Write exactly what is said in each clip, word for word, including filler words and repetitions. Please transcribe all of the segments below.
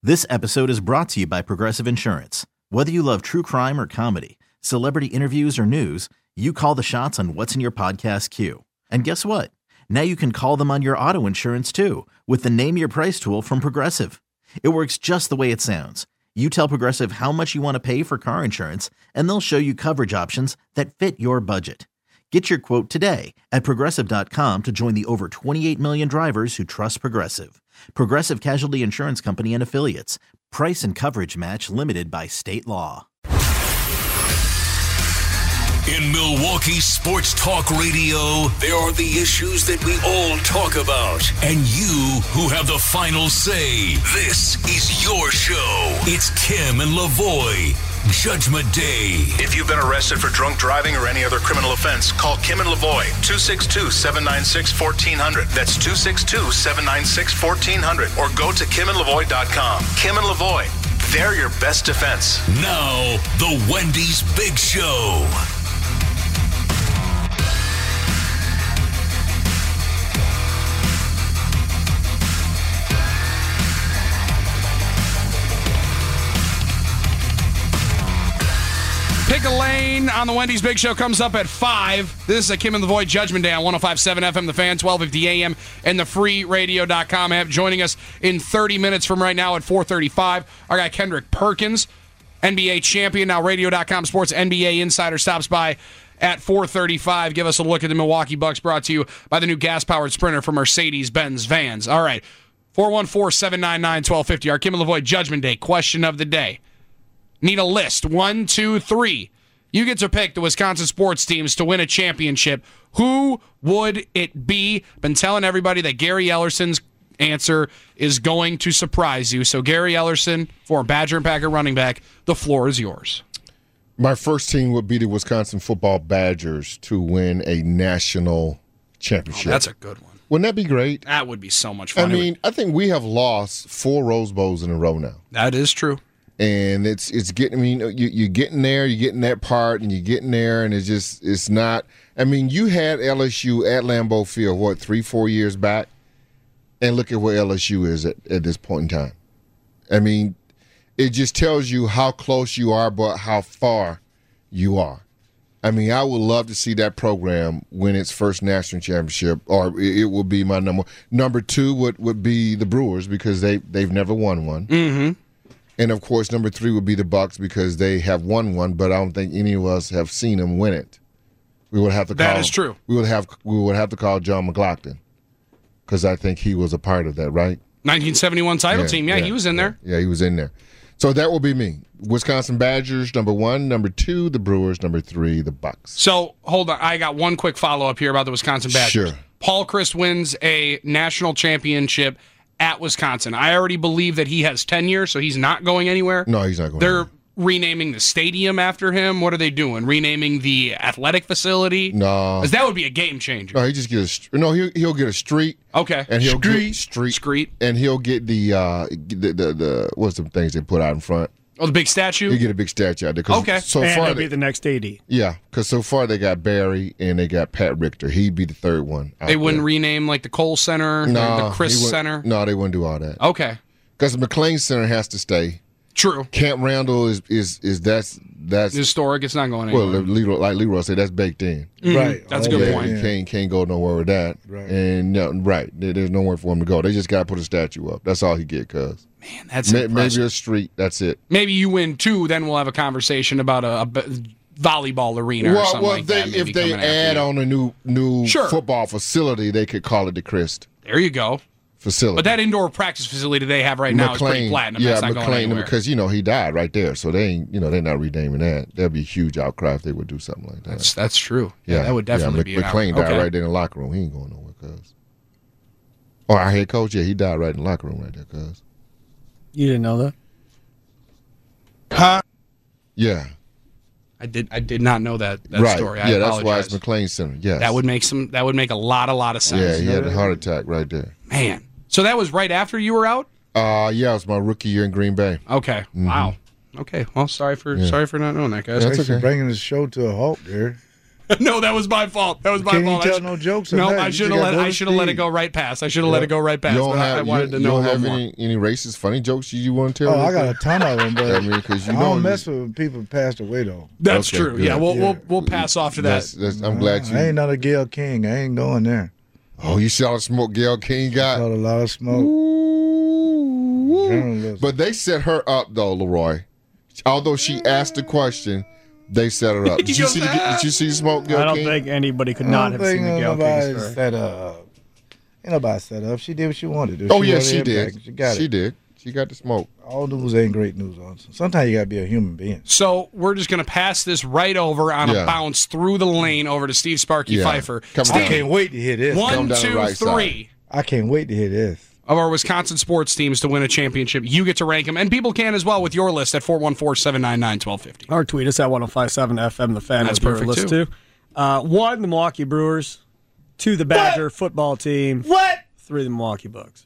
This episode is brought to you by Progressive Insurance. Whether you love true crime or comedy, celebrity interviews or news, you call the shots on what's in your podcast queue. And guess what? Now you can call them on your auto insurance too with the Name Your Price tool from Progressive. It works just the way it sounds. You tell Progressive how much you want to pay for car insurance, and they'll show you coverage options that fit your budget. Get your quote today at Progressive dot com to join the over twenty-eight million drivers who trust Progressive. Progressive Casualty Insurance Company and Affiliates. Price and coverage match limited by state law. In Milwaukee Sports Talk Radio, there are the issues that we all talk about, and you who have the final say. This is your show. It's Kim and Lavoie. Judgment Day. If you've been arrested for drunk driving or any other criminal offense, call Kim and Lavoie, two six two, seven nine six, one four zero zero. That's two six two, seven nine six, one four zero zero. Or go to kim and lavoie dot com. Kim and Lavoie, they're your best defense. Now, the Wendy's Big Show. Pick a lane on the Wendy's Big Show comes up at five. This is a Kim and the Void Judgment Day on one oh five point seven F M, The Fan, twelve fifty A M, and the free radio dot com app. Joining us in thirty minutes from right now at four thirty-five, our guy Kendrick Perkins, N B A champion, now radio dot com sports N B A insider, stops by at four thirty-five. Give us a look at the Milwaukee Bucks, brought to you by the new gas-powered Sprinter from Mercedes-Benz Vans. All right, four one four, seven nine nine, one two five zero, our Kim and the Void Judgment Day question of the day. Need a list. One, two, three. You get to pick the Wisconsin sports teams to win a championship. Who would it be? Been telling everybody that Gary Ellerson's answer is going to surprise you. So Gary Ellerson, former Badger and Packer running back, the floor is yours. My first team would be the Wisconsin Football Badgers to win a national championship. Oh, that's a good one. Wouldn't that be great? That would be so much fun. I mean, I think we have lost four Rose Bowls in a row now. That is true. And it's it's getting. I mean, you you're getting there, you're getting that part, and you're getting there, and it's just it's not. I mean, you had L S U at Lambeau Field what three, four years back, and look at where L S U is at, at this point in time. I mean, it just tells you how close you are, but how far you are. I mean, I would love to see that program win its first national championship, or it, it will be my number. Number two would, would be the Brewers because they they've never won one. Mm-hmm. And, of course, number three would be the Bucks because they have won one, but I don't think any of us have seen them win it. We would have to call. That is true. We would have we would have to call John McLaughlin because I think he was a part of that, right? nineteen seventy-one title yeah, team. Yeah, yeah, he was in yeah, there. Yeah, he was in there. So that will be me. Wisconsin Badgers, number one. Number two, the Brewers. Number three, the Bucks. So, hold on. I got one quick follow-up here about the Wisconsin Badgers. Sure. Paul Chryst wins a national championship at Wisconsin. I already believe that he has tenure, so he's not going anywhere. No, he's not going They're anywhere. renaming the stadium after him. What are they doing? Renaming the athletic facility? No. Because that would be a game changer. No, he just get a no. He'll he'll get a street. Okay. And he'll street. get street. Street. And he'll get the uh the the, the what's the things they put out in front. Oh, the big statue? You get a big statue out there. 'Cause Okay. So and far, he'll they, be the next A D. yeah, because so far they got Barry and they got Pat Richter. He'd be the third one. out They wouldn't there. rename like the Cole Center, No, or the he Chris wouldn't- Center? No, they wouldn't do all that. Okay. Because the McLean Center has to stay. True. Camp Randall is is is that's that's Historic. It's not going well, anywhere. Leroy, like Leroy said, that's baked in. Mhm. Right. That's a Oh, good yeah, point. you can't can't go nowhere with that. Right. And no, right, there, there's nowhere for him to go. They just got to put a statue up. That's all he get. Cause Man, that's Ma- impressive. maybe a street. That's it. Maybe you win two, then we'll have a conversation about a, a b- volleyball arena or Well, something well, like they, that. maybe if they coming after add you. on a new new Sure. football facility, they could call it the Christ There you go. facility. But that indoor practice facility they have right now is pretty platinum. Yeah, That's not going McLean, anywhere. because you know he died right there, so they ain't you know they're not renaming that. There'll be a huge outcry if they would do something like that. That's, that's true. Yeah, that would definitely yeah, be an McLean out- died okay. right there in the locker room. He ain't going nowhere, cuz. Or our head coach, yeah, he died right in the locker room right there, cuz. You didn't know that? Huh? Yeah. I did. I did not know that, that right. story. I yeah, that's why apologize. it's McLean Center. Yes. That would make some. That would make a lot, a lot of sense. Yeah, he had a heart attack right there. Man. So that was right after you were out. Uh, yeah, it was my rookie year in Green Bay. Okay. Wow. Okay. Well, sorry for Yeah. sorry for not knowing that, guys. That's Thanks for okay. bringing the show to a halt there. No, that was my fault. That was my Can't fault. you I tell sh- no jokes? No, on that. I You should have just let gotta I go should have let it Steve. go right past. I should have let it go right past. You don't but I- have I wanted you, to you know don't a have little more. any, any racist funny jokes you, you want to tell? Oh, I us? got a ton of them, but I mean, because you I know don't mess with people who passed away though. That's Okay, true. good. Yeah, we'll Yeah. we'll we'll pass off to that. That's, that's, I'm glad you. I ain't another Gail King. I ain't going there. Oh, you saw the smoke Gail King got. Caught a lot of smoke. Journalists. But they set her up though, Leroy. Although she asked the question, they set her up. Did you see? The, did you see smoke Gail I don't King? think anybody could I not don't have think seen the Gail King nobody story. set up. Ain't nobody set up. She did what she wanted to do. Oh yeah, wanted she everybody. did. She got She it. did. She got the smoke. All news ain't great news. On sometimes you gotta be a human being. So we're just going to pass this right over on Yeah. a bounce through the lane over to Steve Sparky Yeah. Pfeiffer. Come Steve, I can't wait to hear this. one, Come down the two, right three I can't wait to hear this. of our Wisconsin sports teams to win a championship. You get to rank them, and people can as well with your list at four one four, seven nine nine, one two five zero. Or tweet us at one oh five seven F M, the fan. That's with your perfect, list too. too. Uh, one, the Milwaukee Brewers. Two, the Badger football team. What? Three, the Milwaukee Bucks.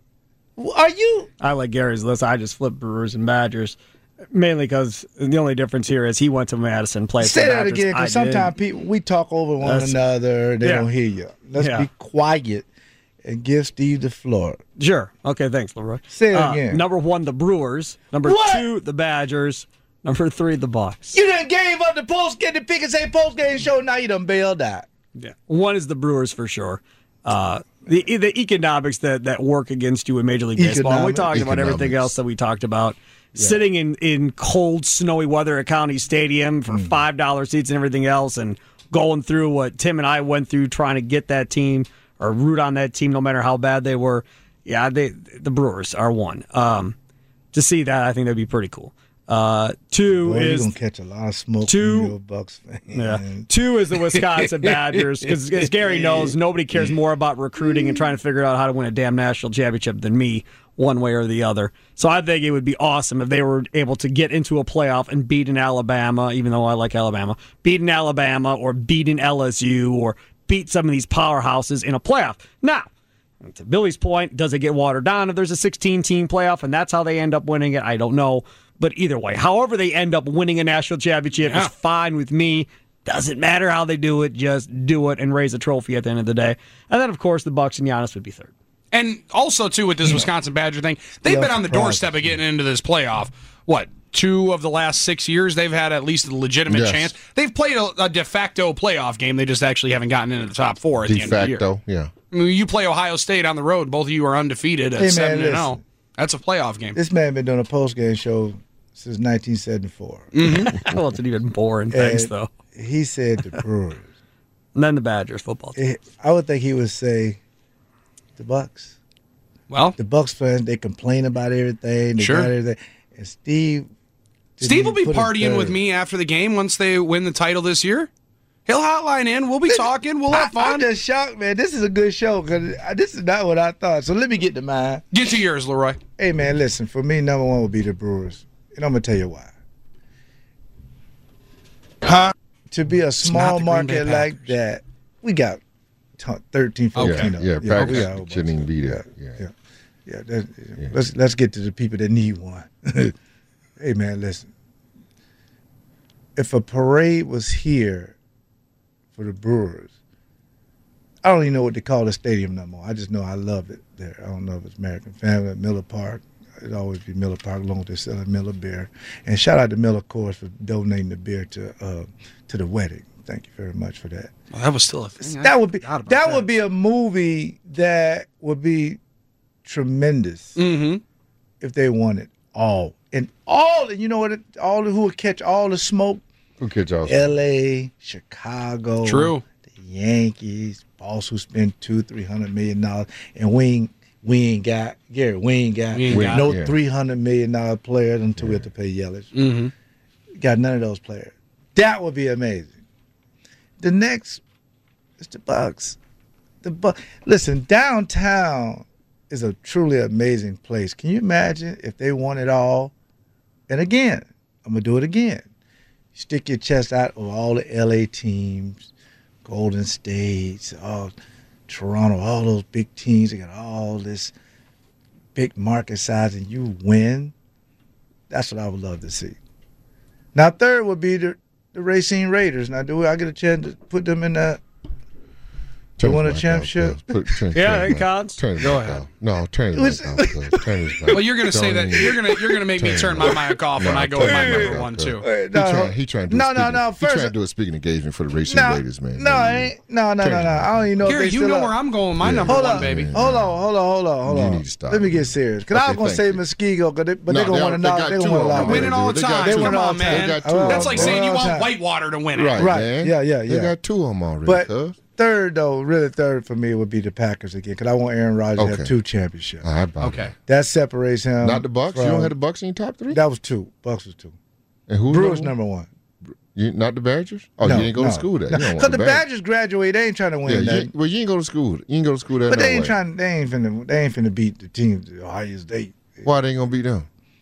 Are you? I like Gary's list. I just flipped Brewers and Badgers, mainly because the only difference here is he went to Madison, played Say for the that Badgers. again, I because sometimes did. people we talk over one That's- another and they yeah. don't hear you. Let's Yeah. be quiet and give Steve the floor. Sure. Okay, thanks, Leroy. Say it Uh, again. Number one, the Brewers. Number What? two, the Badgers. Number three, the Bucks. You done gave up the post get the pick and say post game show. Now you done bailed out. Yeah. One is the Brewers for sure. Uh, the the economics that, that work against you in Major League Baseball. And we Economics. talked about everything Economics. else that we talked about. Sitting in, in cold, snowy weather at County Stadium for five dollar seats and everything else, and going through what Tim and I went through trying to get that team or root on that team no matter how bad they were. Yeah, they the Brewers are one. Um, to see that, I think that'd be pretty cool. Uh, two Boy, you're is gonna catch a lot of smoke two- from your Bucks fans. yeah. Two is the Wisconsin Badgers, because as Gary knows, nobody cares more about recruiting and trying to figure out how to win a damn national championship than me, one way or the other. So I think it would be awesome if they were able to get into a playoff and beat an Alabama, even though I like Alabama, beat an Alabama or beat an L S U or beat some of these powerhouses in a playoff. Now, to Billy's point, does it get watered down if there's a sixteen-team playoff and that's how they end up winning it? I don't know. But either way, however they end up winning a national championship Yeah. is fine with me. Doesn't matter how they do it. Just do it and raise a trophy at the end of the day. And then, of course, the Bucks and Giannis would be third. And also, too, with this Wisconsin Badger thing, they've Yeah, been on the surprise. doorstep of getting into this playoff. What, two of the last six years, they've had at least a legitimate Yes. chance. They've played a, a de facto playoff game. They just actually haven't gotten into the top four at De the end of the year. facto, yeah. I mean, you play Ohio State on the road. Both of you are undefeated at Hey, man, seven and listen. zero. That's a playoff game. This man been doing a post game show since nineteen seventy-four. Well, it's an even boring. Thanks, And though. He said the Brewers. And then the Badgers football team. Eh, I would think he would say the Bucks. Well, The Bucks fans, they complain about everything. They Sure. got everything. And Steve. didn't Steve will even be put it partying with third. me after the game once they win the title this year. He'll hotline in. We'll be talking. We'll have I, I'm fun. just shocked, man. This is a good show because this is not what I thought. So let me get to mine. Get to yours, Leroy. Hey, man, listen. For me, number one would be the Brewers, and I'm gonna tell you why. Huh? To be a small the Green market Bay like Packers. that, we got t- thirteen, fourteen. Yeah, of yeah, them. we Packers got a whole bunch shouldn't of even be them. there. Yeah. yeah, yeah. that- let's let's get to the people that need one. Hey, man, listen. If a parade was here for the Brewers, I don't even know what they call the stadium no more. I just know I love it there. I don't know if it's American Family, Miller Park. It'd always be Miller Park, as long as they're selling Miller beer. And shout out to Miller Coors for donating the beer to uh, to the wedding. Thank you very much for that. Well, that was still a thing. I That would be forgot that, about would be a movie that would be tremendous Mm-hmm. if they won it all. And all, you know what? It, all who would catch all the smoke? Who catch all? L A, Chicago, True. the Yankees, boss who spent two, three hundred million dollars, and we ain't we ain't got Gary. We ain't got, We ain't got no it, yeah. three hundred million dollar players until we have to pay Yelich. Mm-hmm. Got none of those players. That would be amazing. The next is the Bucks. The Bucks. Listen, downtown is a truly amazing place. Can you imagine if they won it all? And again, I'm gonna do it again. Stick your chest out of all the L A teams, Golden State, all Toronto, all those big teams. They got all this big market size, and you win. That's what I would love to see. Now, third would be the, the Racine Raiders. Now, do I get a chance to put them in that? Turn You won his a mic championship? off, Put- turn- Yeah, turn his it mic- counts. Turn his Go mic ahead. off. No, turn his mic off. cuz. Turn his mic. Well, you're gonna say that Don't you're gonna you're gonna make me turn my mic off when No, I go with my turn your number mic one off, too. cuz. Wait, He no. trying, he trying to do No, a no, speaking, no, He first- trying to do a speaking engagement for the Racing No, Raiders, man. no, I ain't. No, no, Turn no, your no. mic I don't even know Gary, if they you still know up. where I'm going with my Yeah. number Hold one, on, baby. hold on, hold on, hold on, hold You on. need to stop. Let me get serious, because I Okay, was gonna say thank you. Muskego, cause they, but No, they're gonna they want to are- they knock. got They two gonna want of to them knock. Winning all the They got time. two. They Come win all on, the time. man. They got two. That's like saying you All the want time. Whitewater to win it. Right, Right. man. Yeah, yeah, They yeah. got two of them already, But cuz. third, though, really third for me would be the Packers again, because I want Aaron Rodgers to Okay. have two championships. All right, Bob. Okay. That separates him. Not the Bucks. You from- don't have the Bucks in your top three. That was two. Bucks was two. And who's Brewers number one? number one. You, not the Badgers? Oh, no, you ain't go no. to school there. No. You don't want Because the Badgers. Badgers graduate, they ain't trying to win Yeah, you, nothing. ain't- well, you ain't go to school. You ain't go to school there. But no they ain't way. trying. They ain't finna. They ain't finna beat the team to Ohio State. Why they ain't gonna beat them?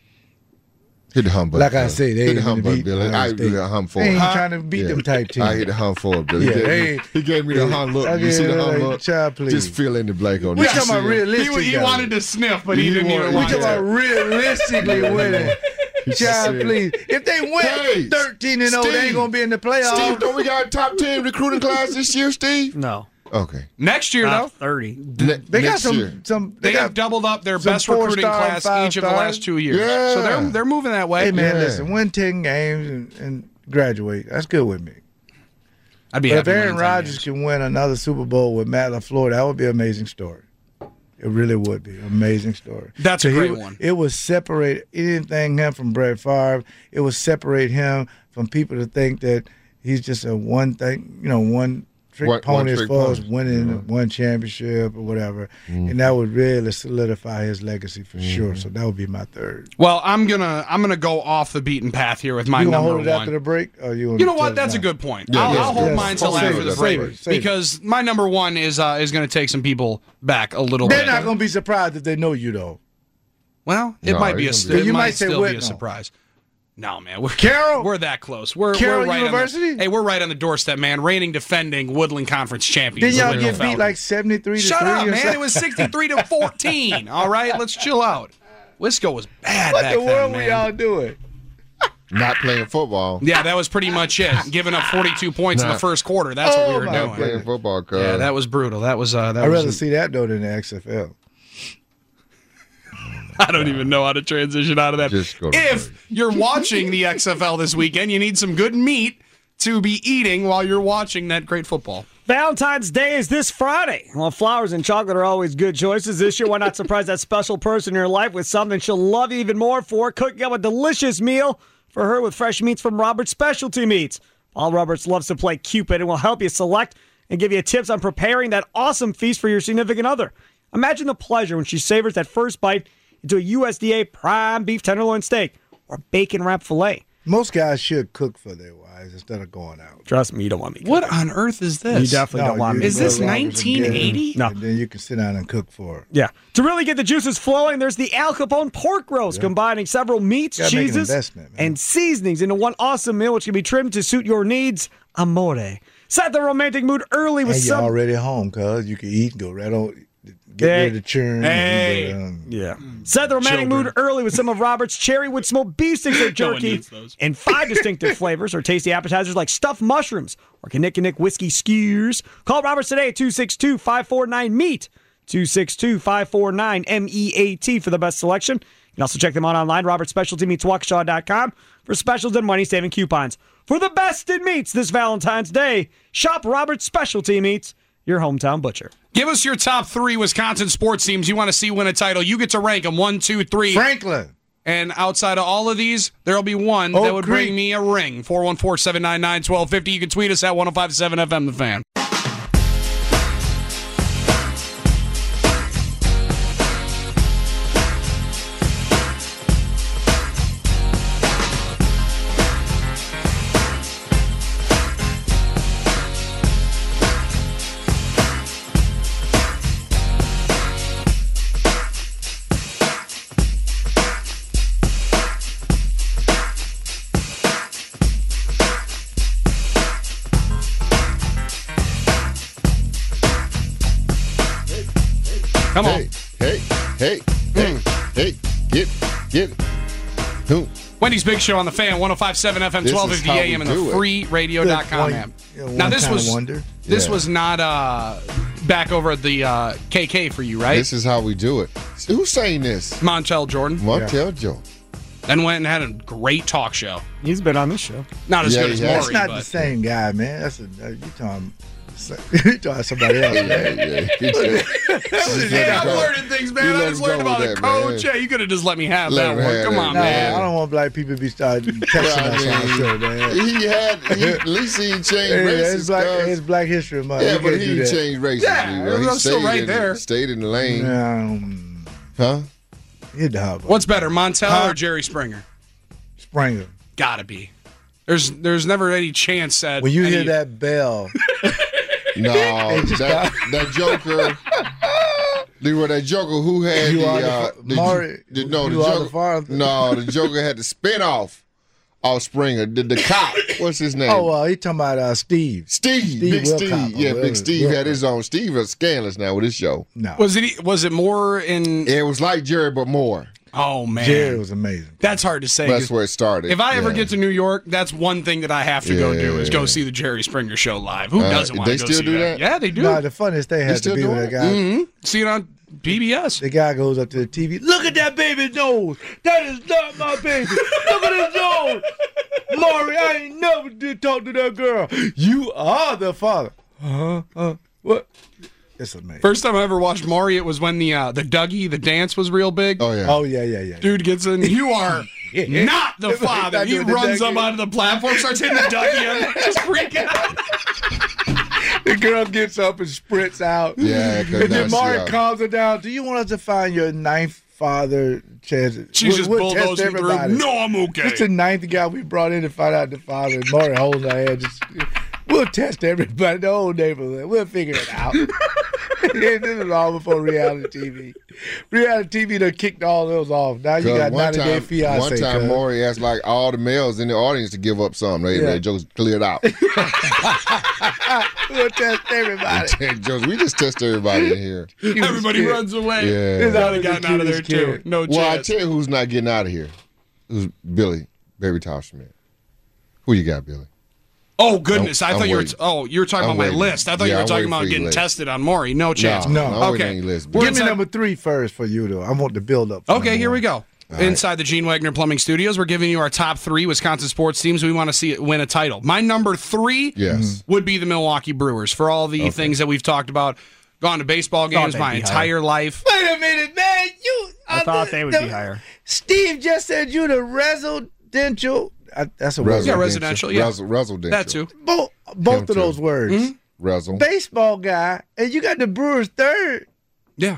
Hit the hum button. Like I Billy. say, they hit ain't the hum finna button, beat Billy. Ohio I State. do the hum for They it. ain't Huh? trying to beat Yeah. them type teams. I hit the hum for it, Billy. Yeah, he, gave they- me, he gave me the hum look. I You see the get it, hum like, look? child, please. Just fill in the blank on We that. talking about See it? realistic. He, he guys. wanted to sniff, but he You didn't want- even we We want talking to. about realistically winning. He Child, said- please. If they win Hey, thirteen and oh, they Steve. ain't gonna be in the playoffs. Steve, don't we got a top ten recruiting class this year, Steve? No. Okay. Next year, though, Not thirty. Ne- They got next some. year. Some. they They have got. doubled up their some best recruiting four-star and class each of the five-star. last two years. Yeah. So they're they're moving that way. Hey man, Yeah. listen. Win ten games and, and graduate. That's good with me. I'd be But if happy Aaron winning ten Rodgers games. can win another Super Bowl with Matt LaFleur, that would be an amazing story. It really would be an amazing story. That's a he great would- one. It would separate anything him from Brett Favre. It would separate him from people to think that he's just a one thing, you know, one trick One- pony as one-trick far as pony. winning Yeah. one championship or whatever. Mm-hmm. And that would really solidify his legacy for sure. So that would be my third. Well, I'm gonna I'm gonna go off the beaten path here with my You gonna number hold it one. after the break? Or you, You know what? That's a good point. Yeah, I'll, yes, I'll hold yes. mine till Save after it, the save break it, save it. because my number one is uh, is going to take some people back a little They're bit. not going to be surprised if they know you, though. Well, it No, might be a it's it gonna be- You might might say still be a Whitnell. surprise. No, man, we're Carroll? We're that close. We're Carroll we're right University? On the, hey, we're right on the doorstep, man. Reigning, defending Woodland Conference champions. Didn't y'all the get Whitnell beat Falcons. like seventy-three to Shut three? up, or man! something? It was sixty-three to fourteen. All right, let's chill out. Wisco was bad What back the then, world man. we all doing? Not playing football. Yeah, that was pretty much it. Giving up forty-two points in the Nah. first quarter. That's what we Oh, were my doing. Not playing football, cuz. Yeah, that was brutal. That was uh, that I'd was. rather see that though than the X F L. I don't even know how to transition out of that. Just go to If break. you're watching the X F L this weekend, you need some good meat to be eating while you're watching that great football. Valentine's Day is this Friday. Well, flowers and chocolate are always good choices. This year, why not surprise that special person in your life with something she'll love you even more for? Cooking up a delicious meal for her with fresh meats from Robert's Specialty Meats. Paul Roberts loves to play Cupid and will help you select and give you tips on preparing that awesome feast for your significant other. Imagine the pleasure when she savors that first bite into a U S D A prime beef tenderloin steak or bacon wrapped filet. Most guys should cook for their wives instead of going out. Trust me, you don't want me. What on earth is this? You definitely don't want you me. Is go this to Roberts and nineteen eighty? get it, No. And then you can sit down and cook for her. Yeah. To really get the juices flowing, there's the Al Capone pork roast, combining several meats, Gotta make an cheeses, investment, man. and seasonings into one awesome meal, which can be trimmed to suit your needs. Amore. Set the romantic mood early with And you're some. already home, cuz you can eat and go right on. Get Hey. ready to churn. Hey. And, um, Yeah. Set the romantic Children. mood early with some of Robert's cherry wood smoked beef sticks or No one jerky needs those. and five distinctive flavors or tasty appetizers like stuffed mushrooms or Knick Knick whiskey skewers. Call Roberts today at two six two, five four nine, M E A T. two six two, five four nine, M E A T for the best selection. You can also check them out online, roberts specialty meats waukesha dot com, for specials and money-saving coupons. For the best in meats this Valentine's Day, shop Robert's Specialty Meats, your hometown butcher. Give us your top three Wisconsin sports teams you want to see win a title. You get to rank them one, two, three. Franklin. And outside of all of these, there'll be one Oak that would bring Creek. me a ring. four one four, seven nine nine, one two five zero. You can tweet us at one oh five seven F M The Fan. Come on. Hey, hey, hey, hey, hey, get, get it. Who? Wendy's Big Show on the Fan, one oh five point seven F M, This twelve is fifty how A M, we and the do it. free radio dot com One- app. yeah, Now, this one-time was wonder. this Yeah. was not uh, back over at the uh, K K for you, right? This is how we do it. Who's saying this? Montel Jordan. Montel Joe. Then went and had a great talk show. He's been on this show. Not as Yeah, good as yeah. Maury, That's not but the same guy, man. That's a uh, you talking. You talking somebody else, man. Yeah, yeah. He said- Hey, I'm go. learning things, You man. I let just him learned go about with a that, man. coach. Yeah, you could have just let me have Let that him one. have Come that. on, No, man. I don't want black people to be starting texting I us on the mean, show, man. He had, he, at least he changed Hey, races. it's black, cuz. it's Black History Month. Yeah, We but can't he do that. changed races. Yeah, you know. He I'm still stayed right in, there. Stayed in the lane. Um, Huh? you dog. What's better, Montel Huh? or Jerry Springer? Springer? Gotta be. There's there's never any chance that When you any, hear that bell, No, that, that Joker. Leroy, that Joker who had You the, are the uh, fa- the, Maury, the no, you the are Joker. the father. No, the Joker had the spinoff off Springer. The, the cop. What's his name? oh, uh, he talking about uh, Steve. Steve, Steve Big Wilcox, Steve. or Yeah, whatever. Big Steve Wilcox. had his own. Steve is scandalous now with his show. No, was it was it more in? It was like Jerry, but more. Oh man, Jerry was amazing. that's hard to say. That's 'cause where it started. If I ever Yeah. get to New York, that's one thing that I have to go Yeah. do is go see the Jerry Springer show live. Who Uh, doesn't want they to go still see do that? that? Yeah, they do. No, the funniest thing had to still be when doing that guy. hmm See it on P B S. The guy goes up to the T V. Look at that baby's nose. That is not my baby. Look at his nose. Maury, I ain't never did talk to that girl. You are the father. Uh-huh. Uh, what? It's amazing. First time I ever watched Maury, it was when the uh, the Dougie, the dance was real big. Oh yeah. Oh, yeah, yeah, yeah. Dude gets in. You are not the father. Not He doing the runs up Dougie. onto the platform, starts hitting the Dougie, and just freaking out. The girl gets up and sprints out. Yeah, 'cause And now then she Maury out. calms her down. Do you want us to find your ninth father? Chance? She's We'll- just we'll test bulldozing through. everybody. No, I'm okay. It's the ninth guy we brought in to find out the father. And Maury holding her hand. Just, we'll test everybody, the whole neighborhood. We'll figure it out. This is all before reality T V. Reality T V done kicked all those off. Now you 'Cause got one ninety Day time, Fiance. one time, cuz. Maury asked like all the males in the audience to give up something. They, Yeah. they jokes cleared out. We'll test everybody. jokes, we just test everybody in here. Everybody scared. runs away. Yeah. He's This already is the gotten out of there cutest too. kid. No Well, I chance. tell you who's not getting out of here. Who's Billy, Baby Top Schmidt. Who you got, Billy? Oh goodness! I'm- I thought I'm you were. waiting. Oh, you were talking I'm about waiting. my list. I thought Yeah, you were I'm talking waiting about for your getting list. tested on Maury. No chance. No. I'm waiting Okay. on your list, We're Billy. Give me inside- number three first for you, though. I want the build up. for Okay, number here we one. go. Inside the Gene Wagner Plumbing Studios, we're giving you our top three Wisconsin sports teams we want to see it win a title. My number three Yes. would be the Milwaukee Brewers for all the things that we've talked about. Gone to baseball games they'd my be entire life. Wait a minute, man. You. I thought they would be higher. Steve just said you the residential. I, that's a word. Yeah, residential, yeah. Residential. Residential. That too. Both, both Him of too. those words. Residential. Baseball guy, and you got the Brewers third. Yeah.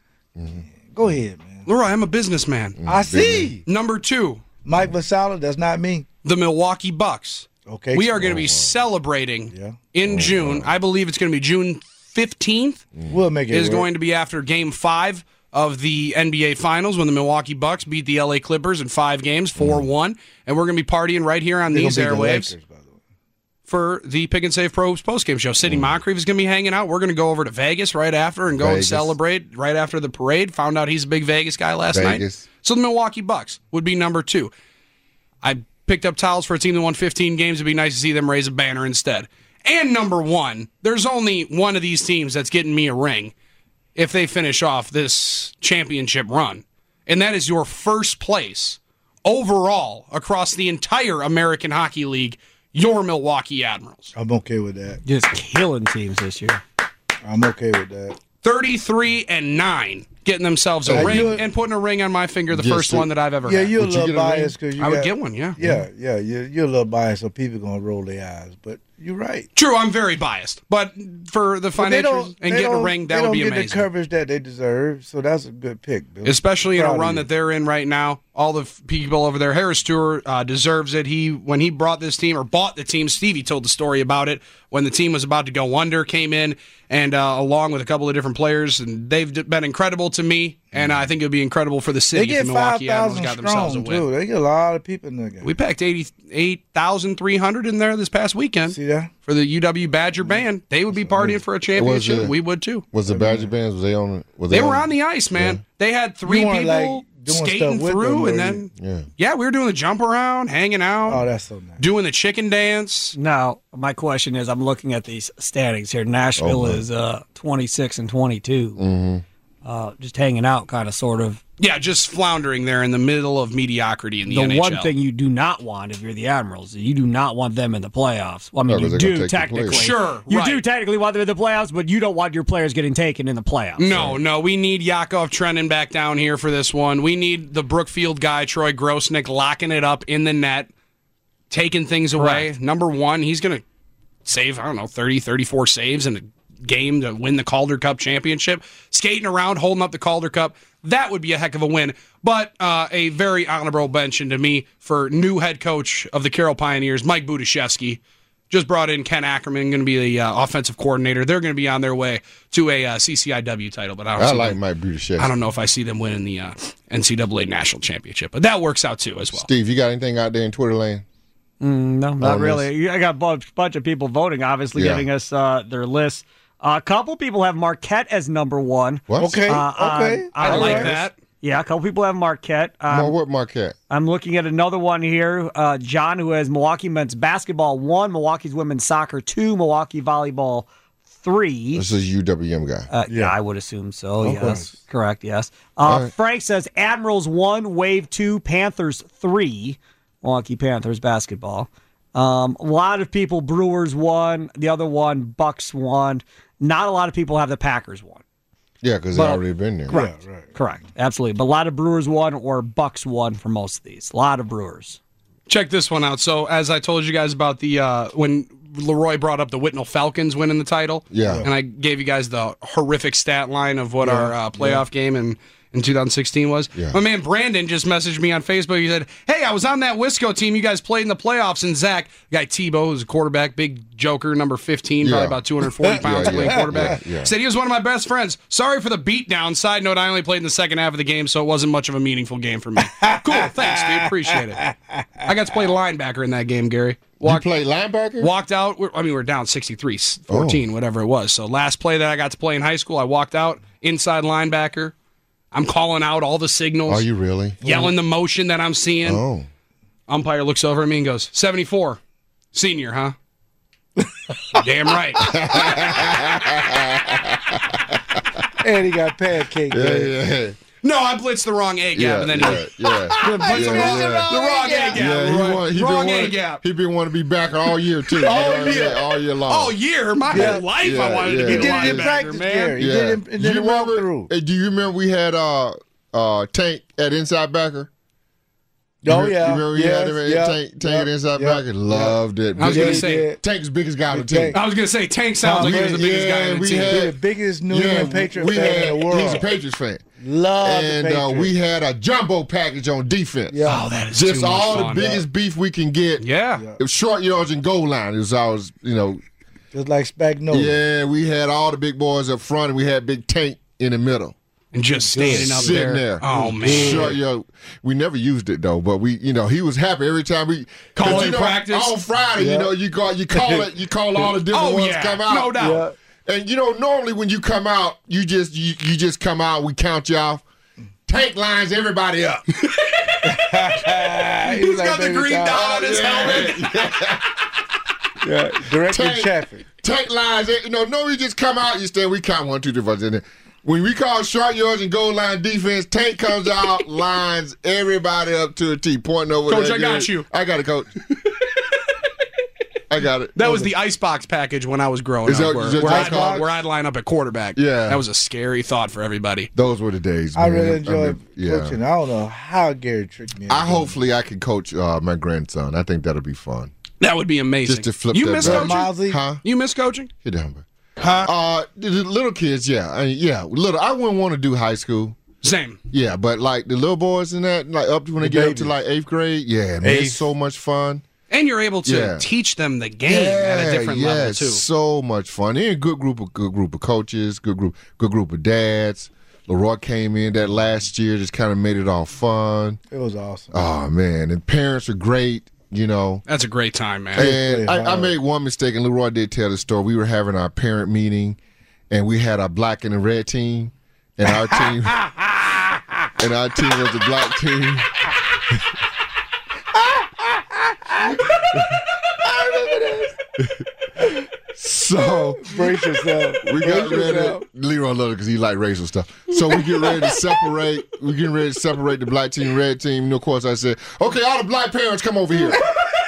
Go ahead, man. Leroy, I'm a businessman. I see. Number two, Mike Vassallo, that's not me. the Milwaukee Bucks. Okay. We are going to be celebrating Yeah. in June. I believe it's going to be June fifteenth. We'll make it. Is work. going to be after Game Five of the N B A Finals when the Milwaukee Bucks beat the L A Clippers in five games, four one, and we're going to be partying right here on They're these gonna beat the airwaves Lakers, by the way. for the Pick and Save Pros postgame show. Sidney Moncrief is going to be hanging out. We're going to go over to Vegas right after and go and Vegas. celebrate right after the parade. Found out he's a big Vegas guy last Vegas. night. So the Milwaukee Bucks would be number two. I picked up towels for a team that won fifteen games. It'd be nice to see them raise a banner instead. And number one, there's only one of these teams that's getting me a ring if they finish off this championship run. And that is your first place overall across the entire American Hockey League, your Milwaukee Admirals. I'm okay with that. Just killing teams this year. I'm okay with that. thirty-three and nine, getting themselves a Yeah, ring you- and putting a ring on my finger, the Just first to- one that I've ever Yeah, had. you're a Would you little get a ring? biased because you I would got- get one, yeah. Yeah, yeah, you're, you're a little biased, so people gonna roll their eyes. But you're right. True, I'm very biased, but for the But they financials don't- and they getting a don't- ring, they that would don't be get amazing. the coverage that they deserve, so that's a good pick, Bill. Especially in a Proud of run you. that they're in right now. All the f- people over there, Harris Stewart uh, deserves it. He when he brought this team or bought the team, Stevie told the story about it when the team was about to go under, came in and uh, along with a couple of different players, and they've d- been incredible to me. And I think it would be incredible for the They city if get the five Milwaukee Admirals thousand got themselves a strong win. too. They get a lot of people in there. We packed eighty-eight thousand three hundred in there this past weekend See that? for the U W Badger band. They would be partying for a championship. it- we would too. Was the Badger Bands? Was they on? Was They were on the ice, man. They had three You want people. like doing skating stuff with through, them, and or then Yeah. yeah, we were doing the jump around, hanging out, Oh, that's so nice. doing the chicken dance. Now, my question is, I'm looking at these standings here. Nashville Oh, is uh, twenty-six and twenty-two. Mm-hmm. Uh, just hanging out, kind of, sort of. Yeah, just floundering there in the middle of mediocrity in the, The N H L. one thing you do not want if you're the Admirals, is you do not want them in the playoffs. Well, I mean, No, 'cause you they're gonna do take your technically. players. Sure, You right. do technically want them in the playoffs, but you don't want your players getting taken in the playoffs. No, no, we need Yakov Trenin back down here for this one. We need the Brookfield guy, Troy Grosnick, locking it up in the net, taking things away. Correct. Number one, he's going to save, I don't know, thirty, thirty-four saves in a game to win the Calder Cup championship. Skating around, holding up the Calder Cup, that would be a heck of a win. But uh, a very honorable mention to me for new head coach of the Carroll Pioneers, Mike Budaszewski. Just brought in Ken Ackerman, going to be the uh, offensive coordinator. They're going to be on their way to a uh, C C I W title, but I don't. I see like them- Mike Budaszewski. I don't know if I see them winning the uh, N C double A national championship, but that works out too as well. Steve, you got anything out there in Twitter land? Mm, no, not On really. I got a bunch, bunch of people voting, obviously, Yeah. giving us uh, their lists. A couple people have Marquette as number one. What? Okay, Uh, okay. um, I All like right. that. Yeah, a couple people have Marquette. Um, More what Marquette? I'm looking at another one here. Uh, John, who has Milwaukee men's basketball one, Milwaukee's women's soccer two, Milwaukee volleyball three. This is U W M guy. Uh, yeah, I would assume so. Of yes, course. correct. Yes. All Uh, right. Frank says Admirals one, Wave two, Panthers three. Milwaukee Panthers basketball. Um, a lot of people Brewers one, the other one Bucks one. Not a lot of people have the Packers one. Yeah, because they've Well, already been there. Correct. Yeah, right. Correct. Absolutely. But a lot of Brewers one or Bucks one for most of these. A lot of Brewers. Check this one out. So, as I told you guys about the uh, when Leroy brought up the Whitnell Falcons winning the title, Yeah. and I gave you guys the horrific stat line of what our uh, playoff game in, in two thousand sixteen was. Yeah. My man Brandon just messaged me on Facebook. He said, "Hey, I was on that Wisco team. You guys played in the playoffs." And Zach, guy Tebow, who's a quarterback, big joker, number fifteen, Yeah. probably about two hundred forty pounds, Yeah, playing yeah, quarterback. yeah, yeah. Said he was one of my best friends. Sorry for the beatdown. Side note: I only played in the second half of the game, so it wasn't much of a meaningful game for me. Cool, thanks, dude. Appreciate it. I got to play linebacker in that game, Gary. You Walked, play linebacker? walked out. we're- I mean, we were down sixty-three fourteen, Oh. whatever it was. So last play that I got to play in high school, I walked out, inside linebacker. I'm calling out all the signals, Are you really? yelling the motion that I'm seeing. Oh. Umpire looks over at me and goes, seventy-four. Senior, huh? Damn right. And he got pancake. Yeah, man. yeah, yeah. No, I blitzed the wrong A gap, Yeah, and then yeah, he yeah. blitzed the, Yeah, wrong, yeah. the wrong A gap. Yeah, he right. want, he wrong been A want, gap. he been wanting to be back all year too. All You know, year. all year long. All year, my Yeah. whole life, Yeah, I wanted yeah. to be He a did it in linebacker, practice, man. Gary. He Yeah. did it in, Do in you the remember? walkthrough. Hey, do you remember we had uh uh Tank at inside backer? You Oh, remember- yeah. You remember we Yes, had him at yeah, Tank, Tank yeah, at inside yeah, backer? Loved it. I was Yeah, going to he say, did. Tank's the biggest guy on the Big team. Tank. I was going to say, Tank sounds like he was the Yeah, biggest guy on the we team. had- He's the biggest New England Patriot we fan had, in the world. He's a Patriots fan. Love and the uh, Patriots. we had a jumbo package on defense. Yeah. Oh, that is Just too much all fun. the biggest beef we can get. Yeah. It was short yards and goal line. It was always, you know, Just like Spagnuolo. yeah, we had all the big boys up front and we had Big Tank in the middle. And just standing up Sitting there. there. Oh, man. Short, yo, we never used it though, but we, you know, he was happy every time we 'cause, Call you in know, practice? on Friday. You Yeah. know, you call, you call it, you call all the different Oh, ones yeah. come out. No doubt. Yeah. And you know, normally when you come out, you just you, you just come out. We count you off. Tank lines everybody up. He's He's got the baby green time. dot on his helmet. Yeah, directing Tank, traffic. Tank lines, you know, no, we just come out, you stand, we count one, two, three, four, and then when we call short yards and goal line defense, Tank comes out, lines everybody up to a T, pointing over Coach, there. I got you. I got it, Coach. I got it. That was the icebox package when I was growing Is up, that- where, is that where, I'd, Icebox? where I'd line up at quarterback. Yeah. That was a scary thought for everybody. Those were the days, I man. really enjoyed mean, yeah. coaching. I don't know how Gary tricked me. into I doing hopefully I can coach uh, my grandson. I think that'll be fun. That would be amazing. Just to flip you that miss back. coaching? Mosley? Huh? You miss coaching? Get down, bro. Huh? Uh, the, the little kids, yeah, I mean, yeah, little. I wouldn't want to do high school. Same. Yeah, but like the little boys and that, like up to when they The get up to babies. like eighth grade, yeah, man, it's Eighth. so much fun. And you're able to Yeah. teach them the game at a different yeah, level it's too. so much fun. And a good group of good group of coaches, good group, good group of dads. Leroy came in that last year, just kind of made it all fun. It was awesome. Oh man, and parents are great, you know. That's a great time, man. And play I, I hard. made one mistake, and Leroy did tell the story. We were having our parent meeting, and we had our black and the red team, and our team, and our team was the black team. I remember this. So brace yourself. We got brace ready. yourself. Leroy loved it because he liked racial stuff. So we get ready to separate. We getting ready to separate the black team, red team. And of course, I said, "Okay, all the black parents, come over here."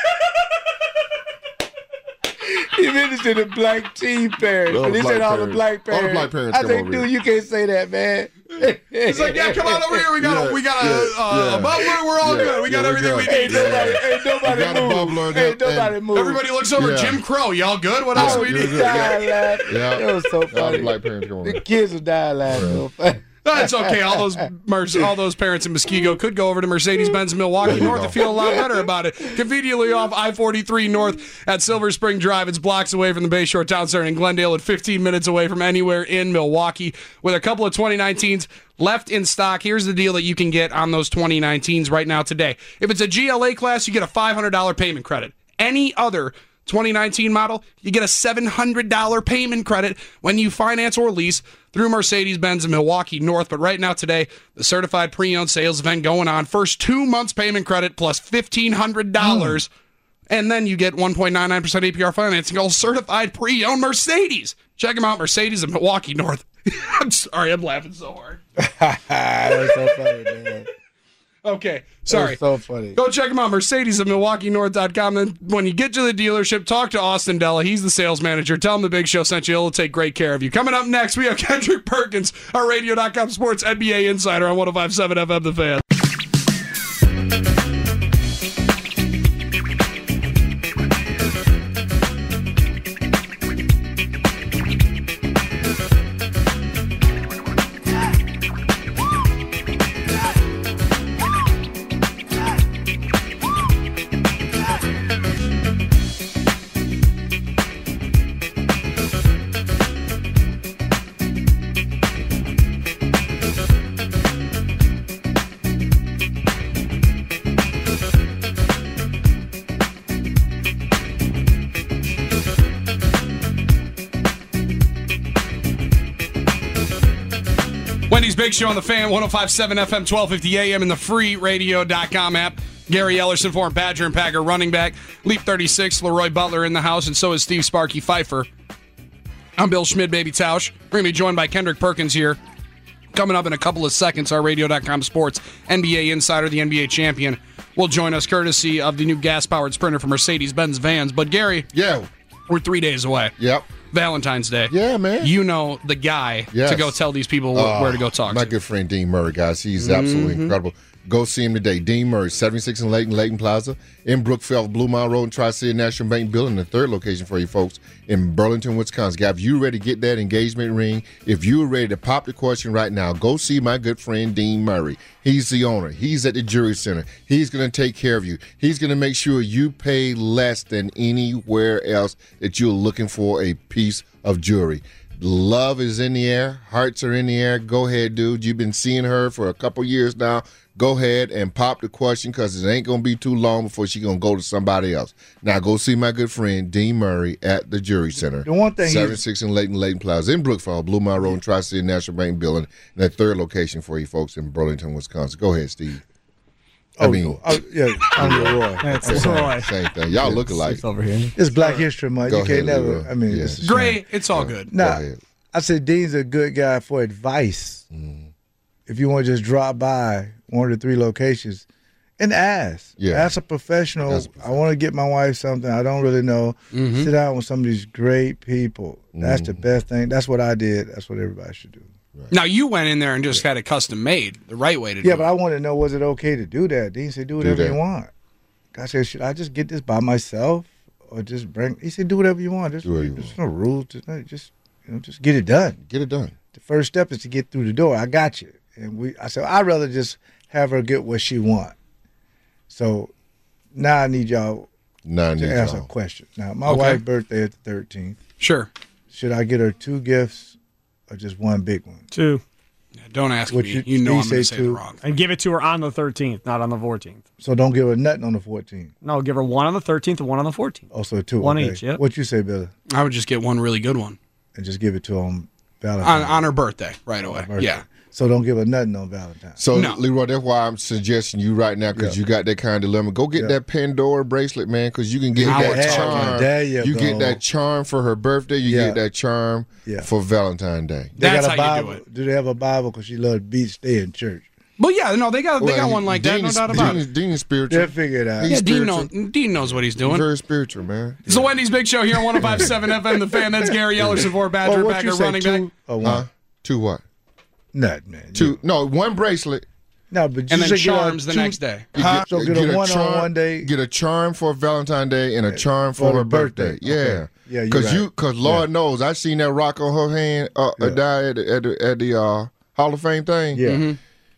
He mentioned the black team parents, All but the he black said all the parents. black All the parents. black parents I come said, over dude, here. you can't say that, man. He's like, yeah, come on over here. We got Yeah, a, we got a, yeah, uh, yeah. a bubbler. We're all Yeah, good. We got yeah, we everything got we it. need. Ain't nobody, ain't nobody We got a move. bubbler Ain't that- nobody and move. Everybody looks over. Yeah. Jim Crow, y'all good? What else I do we was need? dying laughing. Yeah. It was so All the funny. black parents come over The here. kids were dying laughing. That's okay. All those Mer- all those parents in Muskego could go over to Mercedes-Benz Milwaukee North and feel a lot better about it. Conveniently off I forty-three North at Silver Spring Drive. It's blocks away from the Bayshore Town Center in Glendale and fifteen minutes away from anywhere in Milwaukee. With a couple of twenty nineteens left in stock, here's the deal that you can get on those twenty nineteens right now today. If it's a G L A class, you get a five hundred dollars payment credit. Any other twenty nineteen model, you get a seven hundred dollars payment credit when you finance or lease through Mercedes-Benz in Milwaukee North. But right now today, the certified pre-owned sales event going on. First two months payment credit plus fifteen hundred dollars. Mm. And then you get one point nine nine percent A P R financing, all certified pre-owned Mercedes. Check them out, Mercedes in Milwaukee North. I'm sorry, I'm laughing so hard. That's so funny, man. Okay, sorry. That's so funny. Go check them out, Mercedes at Milwaukee North dot com. Then when you get to the dealership, talk to Austin Della. He's the sales manager. Tell him the Big Show sent you. He'll take great care of you. Coming up next, we have Kendrick Perkins, our radio dot com sports N B A insider on one oh five point seven F M The Fan. Wendy's Big Show on the Fan, one oh five point seven F M, twelve fifty A M, in the free radio dot com app. Gary Ellerson, former Badger and Packer running back. Leap thirty-six, Leroy Butler in the house, and so is Steve Sparky Pfeiffer. I'm Bill Schmid, Baby Tausch. We're going to be joined by Kendrick Perkins here. Coming up in a couple of seconds, our radio dot com sports N B A insider, the N B A champion, will join us courtesy of the new gas-powered Sprinter from Mercedes-Benz vans. But Gary, Yeah. we're three days away. Yep. Valentine's Day. Yeah, man. You know the guy Yes. to go tell these people wh- Uh, where to go talk My to. good friend Dean Murray, guys. He's absolutely Mm-hmm. incredible. Go see him today. Dean Murray, seventy-six in Layton, Layton Plaza, in Brookfield, Blue Mile Road, and Tri-City National Bank Building. The third location for you folks in Burlington, Wisconsin. Guys, if you're ready to get that engagement ring, if you're ready to pop the question right now, go see my good friend Dean Murray. He's the owner. He's at the Jury Center. He's going to take care of you. He's going to make sure you pay less than anywhere else that you're looking for a piece of jewelry. Love is in the air. Hearts are in the air. Go ahead, dude. You've been seeing her for a couple years now. Go ahead and pop the question because it ain't going to be too long before she's going to go to somebody else. Now, go see my good friend Dean Murray at the Jury Center. The one thing seventy-six in Layton, Layton Plaza, in Brookfield, Blue Mile Road, Tri-City National Bank Building, and that third location for you folks in Burlington, Wisconsin. Go ahead, Steve. I Oh, mean, oh, yeah, I'm Leroy. That's same, Leroy. same thing. Y'all look alike. It's over here. It's Black History Month. Go You can't ahead, never. Leroy. I mean, Yeah. it's a shame. Great. It's all good. Now, ahead. I said Dean's a good guy for advice. Mm. If you want to just drop by one of the three locations and ask. Yeah. Ask a professional. Ask a I want to get my wife something I don't really know. Mm-hmm. Sit down with some of these great people. That's the best thing. That's what I did. That's what everybody should do. Now, you went in there and just had it custom made, the right way to do Yeah, it. but I want to know, was it okay to do that? Dean said, do whatever that. you want. I said, should I just get this by myself or just bring? He said, do whatever you want. There's, Do whatever you there's no rules. Just, just, you know, just get it done. Get it done. The first step is to get through the door. I got you. And we, I said, I'd rather just have her get what she want. So now I need y'all Now I to need answer a y'all. question. Now, my Okay. wife's birthday is the thirteenth. Sure. Should I get her two gifts or just one big one? Two. Yeah, don't ask What me. you- You, know you I'm going to say say the two. wrong thing. And give it to her on the thirteenth, not on the fourteenth. So don't give her nothing on the fourteenth. No, give her one on the thirteenth and one on the fourteenth. Also two. One okay. each, yep. What you say, Billy? I would just get one really good one And just give it to her on on, Valentine's on her birthday right away. birthday. Yeah. So don't give her nothing on Valentine's. So, No. Leroy, that's why I'm suggesting you right now because Yeah. you got that kind of dilemma. Go get Yeah. that Pandora bracelet, man, because you can get Now that we're talking. charm. There you get go. that charm for her birthday. You Yeah. get that charm Yeah. for Valentine's Day. They That's got a how you Bible. do it. Do they have a Bible? Because she loves beach, stay in church. But yeah, no, they got they got Well, one like that, Dean no is- doubt about Dean it. is- Dean is spiritual. They'll figure it out. He's Yeah, Dean knows, spiritual. Dean knows what he's doing. Very spiritual, man. It's the Wendy's Big Show here on one oh five point seven F M. The Fan. That's Gary Ellerson for Badger Well, what back you at say, running two back. or one? Huh? Two what? Nothing, man. Two? No, one bracelet. No, but you And then should get a charms the two- next day. Huh? So get, a one charm, on one day. Get a charm for Valentine's Day and a charm for, for her the birthday. birthday. Yeah, Okay. Yeah, you're because right. you, because Lord knows, I seen that rock on her hand uh, Yeah. uh, die at the, at the, at the uh, Hall of Fame thing. Yeah.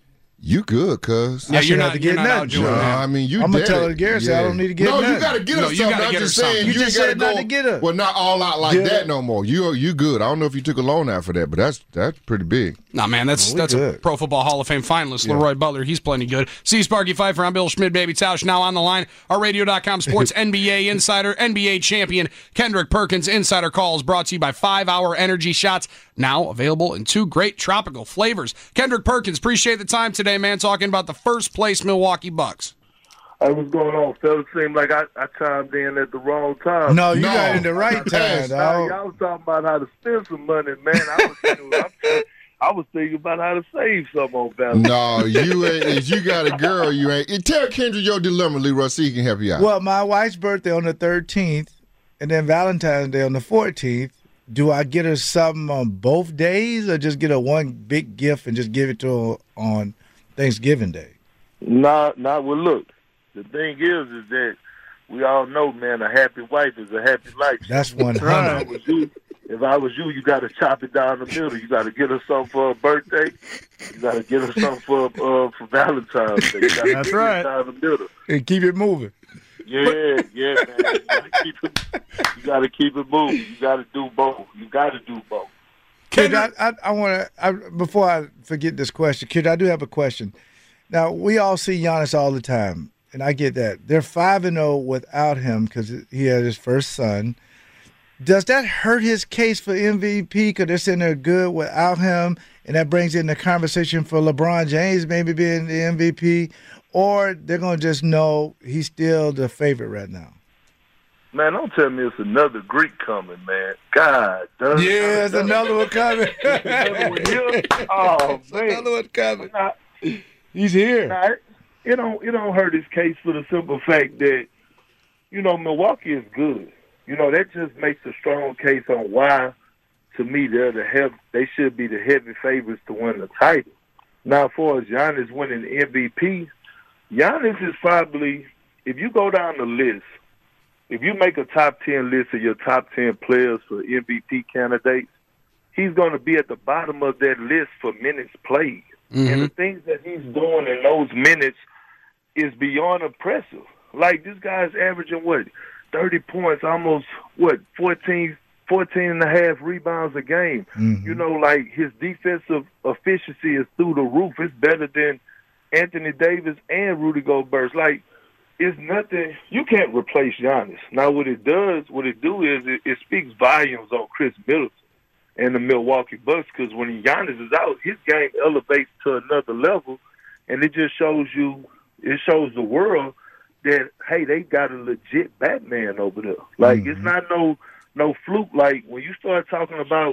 You good, cuz. Yeah, I you're shouldn't not, have to you're get not out nothing. doing No, that. I mean, you I'ma did tell it. her, Gary said I don't need to get No, nothing. you got to get her No, you something. gotta I'm get her just saying, something. you, You just gotta said not go, to get her. Well, not all out like Get that her. no more. You you good. I don't know if you took a loan out for that, but that's that's pretty big. Nah, man, that's we that's a good. Pro Football Hall of Fame finalist, Leroy Butler. He's plenty good. See Sparky Pfeiffer. I'm Bill Schmid, baby Tausch. Now on the line, our radio dot com sports N B A insider, N B A champion, Kendrick Perkins. Insider Calls brought to you by five hour Energy Shots, now available in two great tropical flavors. Kendrick Perkins, appreciate the time today, man, talking about the first place Milwaukee Bucks. Hey, what's going on, fellas? Seemed like I, I chimed in at the wrong time. No, you No. got in the right time, Now, dog. y'all was talking about how to spend some money, man. I was thinking, I'm, I was thinking about how to save some on Valentine's. No, you ain't. If you got a girl, you ain't. Tell Kendra your dilemma, Leroy, so he can help you out. Well, my wife's birthday on the thirteenth, and then Valentine's Day on the fourteenth. Do I get her something on both days, or just get her one big gift and just give it to her on Thanksgiving Day? Not, not well. Look, the thing is, is that we all know, man, a happy wife is a happy life. That's one If I hundred. was you, if I was you, you got to chop it down the middle. You got to get her something for her birthday. You got to get her something for uh, for Valentine's Day. You gotta That's get right. it down the middle. And keep it moving. Yeah, yeah, man. You gotta keep it. You gotta keep it moving. You gotta do both. You gotta do both. Kid, I, I, I want to, I, before I forget this question, Kid, I do have a question. Now, we all see Giannis all the time, and I get that. They're five and oh without him because he had his first son. Does that hurt his case for M V P because they're sitting there good without him, and that brings in the conversation for LeBron James maybe being the M V P, or they're going to just know he's still the favorite right now? Man, don't tell me it's another Greek coming, man. God, does Yeah, there's another one coming. another one here? Oh man, Another one coming. Now, He's here. now, it, it don't it don't hurt his case for the simple fact that you know Milwaukee is good. You know that just makes a strong case on why, to me, they're the heavy, they should be the heavy favorites to win the title. Now, as far as Giannis winning the M V P, Giannis is probably, if you go down the list, if you make a top ten list of your top ten players for M V P candidates, he's going to be at the bottom of that list for minutes played. And the things that he's doing in those minutes is beyond impressive. Like, this guy's averaging, what, thirty points, almost, what, fourteen, fourteen and a half rebounds a game. Mm-hmm. You know, like, his defensive efficiency is through the roof. It's better than Anthony Davis and Rudy Gobert. Like, it's nothing. You can't replace Giannis. Now, what it does, what it do is it, it speaks volumes on Chris Middleton and the Milwaukee Bucks, because when Giannis is out, his game elevates to another level, and it just shows you, it shows the world that, hey, they got a legit Batman over there. Like, Mm-hmm. it's not no no fluke. Like, when you start talking about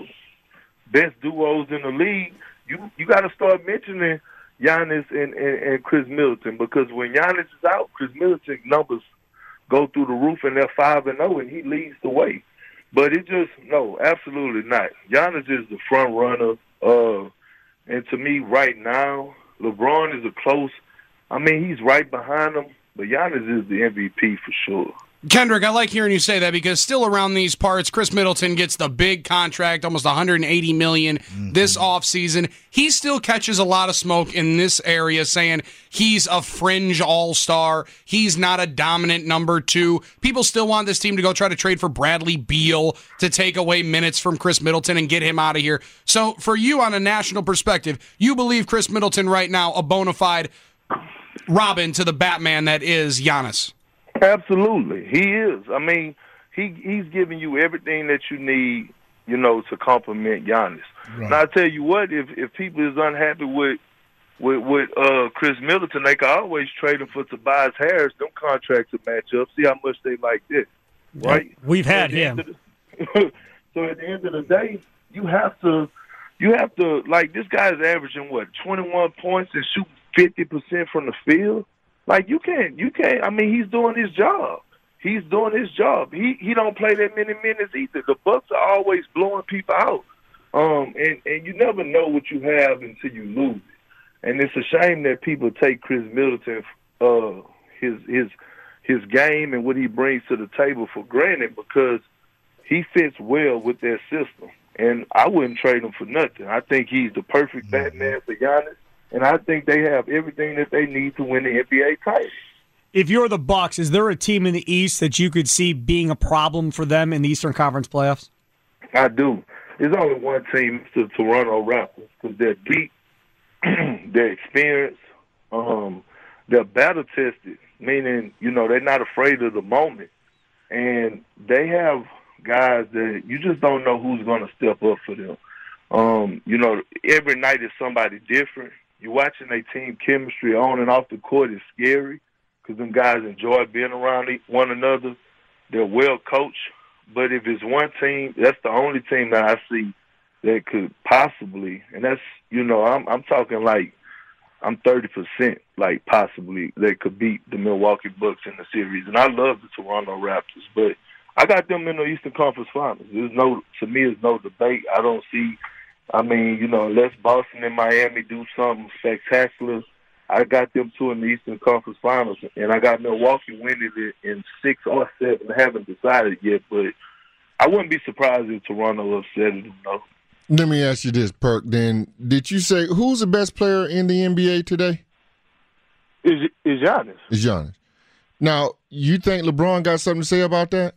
best duos in the league, you you got to start mentioning Giannis and, and, and Chris Middleton, because when Giannis is out, Chris Middleton's numbers go through the roof, and they're five and zero, and he leads the way. But it just no, absolutely not. Giannis is the front runner, uh, and to me, right now, LeBron is a close. I mean, he's right behind him, but Giannis is the M V P for sure. Kendrick, I like hearing you say that because still around these parts, Chris Middleton gets the big contract, almost one hundred eighty million dollars Mm-hmm. this offseason. He still catches a lot of smoke in this area saying he's a fringe all-star. He's not a dominant number two. People still want this team to go try to trade for Bradley Beal to take away minutes from Chris Middleton and get him out of here. So for you on a national perspective, you believe Chris Middleton right now a bona fide Robin to the Batman that is Giannis? Absolutely, he is. I mean, he he's giving you everything that you need you know, to compliment Giannis. Right. Now I tell you what, if if people is unhappy with with with uh, Chris Middleton, they can always trade him for Tobias Harris. Them contracts will match up. See how much they like this, right? We've So had at the him. end of the- so at the end of the day, you have to you have to like this guy's averaging what twenty-one points and shooting fifty percent from the field. Like you can't you can't. I mean, he's doing his job. He's doing his job. He he don't play that many minutes either. The Bucks are always blowing people out, um, and and you never know what you have until you lose it. And it's a shame that people take Chris Middleton, uh, his his his game and what he brings to the table for granted because he fits well with their system. And I wouldn't trade him for nothing. I think he's the perfect Batman for Giannis, and I think they have everything that they need to win the N B A title. If you're the Bucks, is there a team in the East that you could see being a problem for them in the Eastern Conference playoffs? I do. There's only one team, it's the Toronto Raptors, because they're deep, they're experienced, um, they're battle-tested, meaning, you know, they're not afraid of the moment. And they have guys that you just don't know who's going to step up for them. Um, you know, every night is somebody different. You're watching their team chemistry on and off the court is scary because them guys enjoy being around one another. They're well coached. But if it's one team, that's the only team that I see that could possibly, and that's, you know, I'm, I'm talking like I'm thirty percent, like possibly they could beat the Milwaukee Bucks in the series. And I love the Toronto Raptors, but I got them in the Eastern Conference Finals. There's no, to me, there's no debate. I don't see, I mean, you know, unless Boston and Miami do something spectacular, I got them two in the Eastern Conference Finals, and I got Milwaukee winning it in six or seven. I haven't decided yet, but I wouldn't be surprised if Toronto upset them, though. Let me ask you this, Perk. Then, did you say who's the best player in the N B A today? Is is Giannis? Is Giannis. Now, you think LeBron got something to say about that?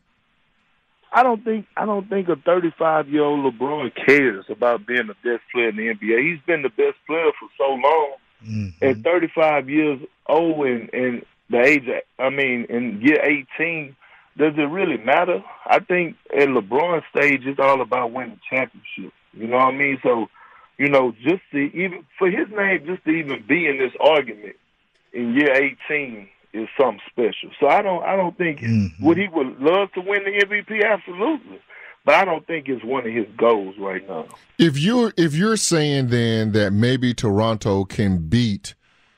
I don't think I don't think a thirty-five-year-old LeBron cares about being the best player in the N B A. He's been the best player for so long. Mm-hmm. At thirty-five years old and, and the age, of, I mean, in year eighteen, does it really matter? I think at LeBron's stage, it's all about winning championships. You know what I mean? So, you know, just to even for his name, just to even be in this argument in year eighteen is something special. So I don't, I don't think mm-hmm. would he would love to win the M V P? Absolutely, but I don't think it's one of his goals right now. If you're if you're saying then that maybe Toronto can beat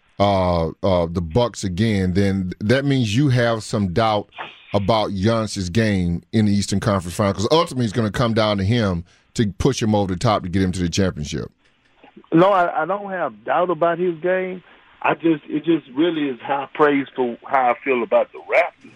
uh, uh, the Bucks again, then that means you have some doubt about Giannis's game in the Eastern Conference Finals, because ultimately it's going to come down to him to push him over the top to get him to the championship. No, I, I don't have doubt about his game. I just it just really is high praise for how I feel about the Raptors.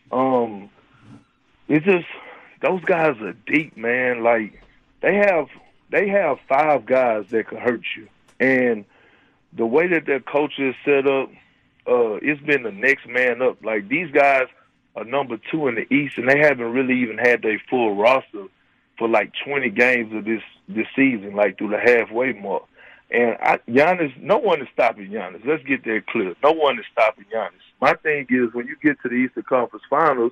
Um, it's just those guys are deep, man. Like they have they have five guys that could hurt you, and the way that their coach is set up, uh, it's been the next man up. Like these guys are number two in the East, and they haven't really even had their full roster for like twenty games of this this season, like through the halfway mark. And I, Giannis, no one is stopping Giannis. Let's get that clear. No one is stopping Giannis. My thing is, when you get to the Eastern Conference Finals,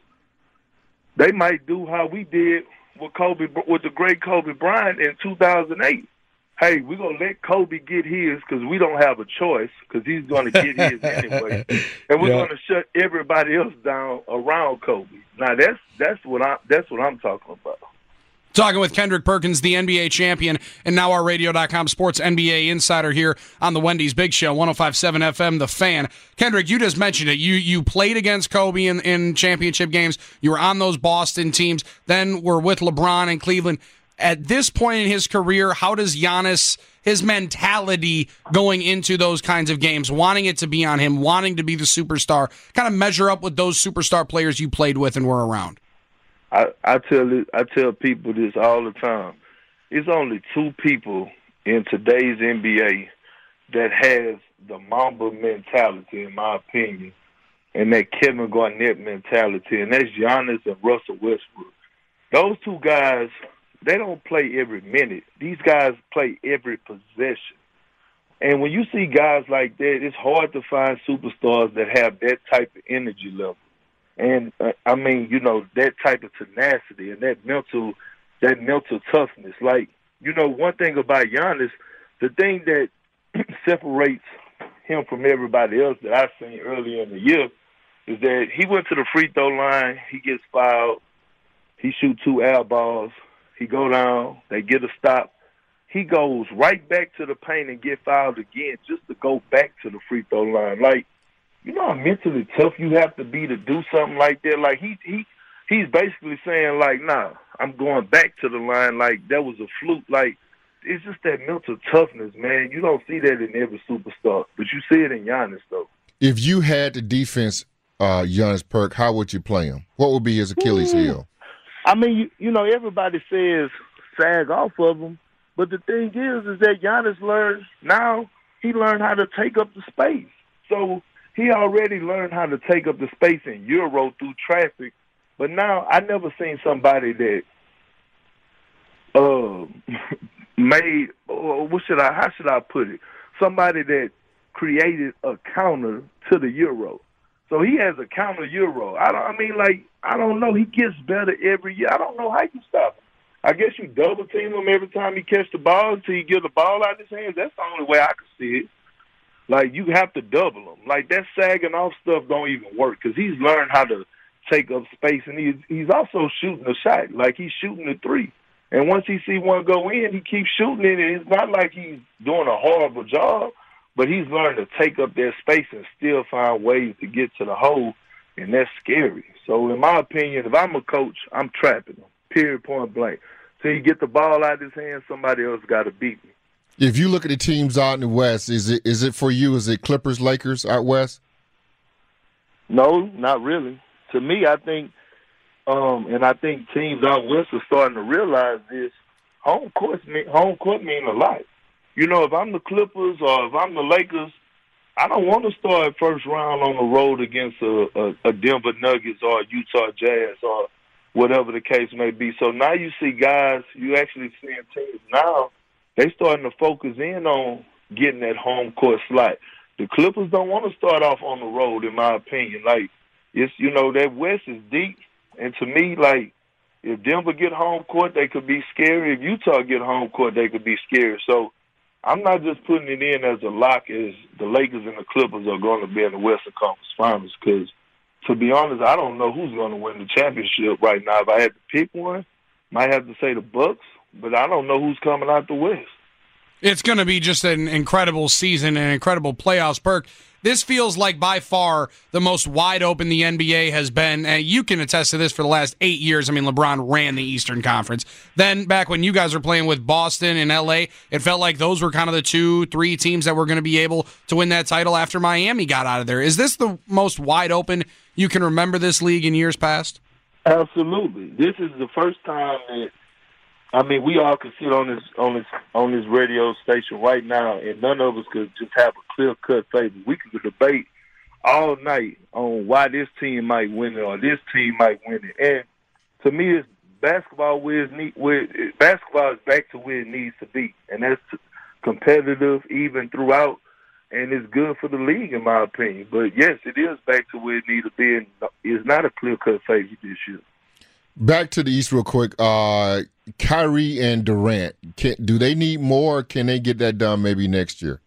they might do how we did with Kobe, with the great Kobe Bryant in two thousand eight. Hey, we're going to let Kobe get his because we don't have a choice because he's going to get his anyway. And we're yeah. going to shut everybody else down around Kobe. Now, that's that's what, I, that's what I'm talking about. Talking with Kendrick Perkins, the N B A champion, and now our radio dot com sports N B A insider here on the Wendy's Big Show, one oh five point seven F M, The Fan. Kendrick, you just mentioned it. You you played against Kobe in, in championship games. You were on those Boston teams. Then were with LeBron in Cleveland. At this point in his career, how does Giannis, his mentality going into those kinds of games, wanting it to be on him, wanting to be the superstar, kind of measure up with those superstar players you played with and were around? I, I tell it, I tell people this all the time. It's only two people in today's N B A that has the Mamba mentality, in my opinion, and that Kevin Garnett mentality, and that's Giannis and Russell Westbrook. Those two guys, they don't play every minute. These guys play every possession. And when you see guys like that, it's hard to find superstars that have that type of energy level. And, uh, I mean, you know, that type of tenacity and that mental that mental toughness. Like, you know, one thing about Giannis, the thing that separates him from everybody else that I've seen earlier in the year is that he went to the free throw line, he gets fouled, he shoot two air balls, he go down, they get a stop. He goes right back to the paint and get fouled again just to go back to the free throw line. Like, you know how mentally tough you have to be to do something like that? Like, he he he's basically saying, like, nah, I'm going back to the line. Like, that was a fluke. Like, it's just that mental toughness, man. You don't see that in every superstar, but you see it in Giannis, though. If you had the defense, uh, Giannis Perk, how would you play him? What would be his Achilles Ooh. heel? I mean, you, you know, everybody says sag off of him, but the thing is, is that Giannis learned, now he learned how to take up the space. So he already learned how to take up the space in Euro through traffic, but now I never seen somebody that uh, made, uh, what should I, how should I put it? Somebody that created a counter to the Euro. So he has a counter Euro. I don't, I mean, like, I don't know. He gets better every year. I don't know how you stop him. I guess you double team him every time he catch the ball until he get the ball out of his hands. That's the only way I can see it. Like, you have to double him. Like, that sagging off stuff don't even work because he's learned how to take up space, and he's, he's also shooting a shot. Like, he's shooting a three. And once he see one go in, he keeps shooting it. And it's not like he's doing a horrible job, but he's learned to take up that space and still find ways to get to the hole, and that's scary. So, in my opinion, if I'm a coach, I'm trapping him, period, point blank. Till he get the ball out of his hands, somebody else got to beat me. If you look at the teams out in the West, is it is it for you? Is it Clippers, Lakers out West? No, not really. To me, I think, um, and I think teams out West are starting to realize this. Home court mean home court mean a lot. You know, if I'm the Clippers or if I'm the Lakers, I don't want to start first round on the road against a, a, a Denver Nuggets or a Utah Jazz or whatever the case may be. So now you see guys, you actually seeing teams now, they starting to focus in on getting that home court slot. The Clippers don't want to start off on the road, in my opinion. Like, it's, you know, that West is deep. And to me, like, if Denver get home court, they could be scary. If Utah get home court, they could be scary. So I'm not just putting it in as a lock as the Lakers and the Clippers are going to be in the Western Conference Finals because, to be honest, I don't know who's going to win the championship right now. If I had to pick one, might have to say the Bucks, but I don't know who's coming out the West. It's going to be just an incredible season, an incredible playoffs. Perk, this feels like by far the most wide open the N B A has been. And you can attest to this for the last eight years. I mean, LeBron ran the Eastern Conference. Then back when you guys were playing with Boston and L A, it felt like those were kind of the two, three teams that were going to be able to win that title after Miami got out of there. Is this the most wide open you can remember this league in years past? Absolutely. This is the first time that, I mean, we all could sit on this on this on this radio station right now, and none of us could just have a clear cut favorite. We could debate all night on why this team might win it or this team might win it. And to me, it's basketball where it's need, where basketball is back to where it needs to be, and that's competitive even throughout, and it's good for the league in my opinion. But yes, it is back to where it needs to be, and it's not a clear cut favorite this year. Back to the East real quick. Uh, Kyrie and Durant, can, do they need more or can they get that done maybe next year?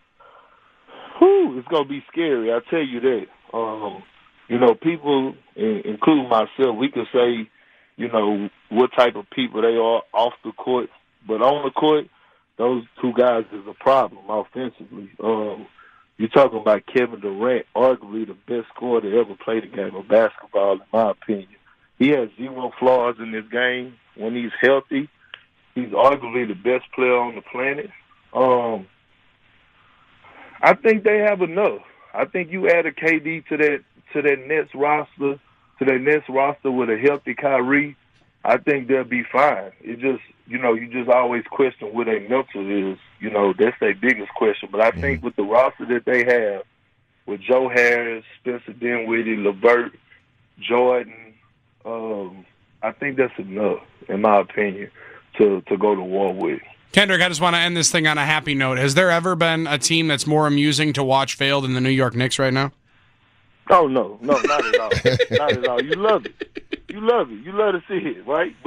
Whew, it's going to be scary, I'll tell you that. Um, you know, people, including myself, we could say, you know, what type of people they are off the court. But on the court, those two guys is a problem offensively. Um, you're talking about Kevin Durant, arguably the best scorer to ever play the game of basketball, in my opinion. He has zero flaws in this game. When he's healthy, he's arguably the best player on the planet. Um, I think they have enough. I think you add a K D to that to that Nets roster, to that Nets roster with a healthy Kyrie, I think they'll be fine. It just, you know, you just always question where their mental is. You know, that's their biggest question. But I mm-hmm. think with the roster that they have, with Joe Harris, Spencer Dinwiddie, LeVert, Jordan, Um, I think that's enough, in my opinion, to, to go to war with. Kendrick, I just want to end this thing on a happy note. Has there ever been a team that's more amusing to watch fail than the New York Knicks right now? Oh, no. No, not at all. Not at all. You love it. You love it. You love to see it, right? But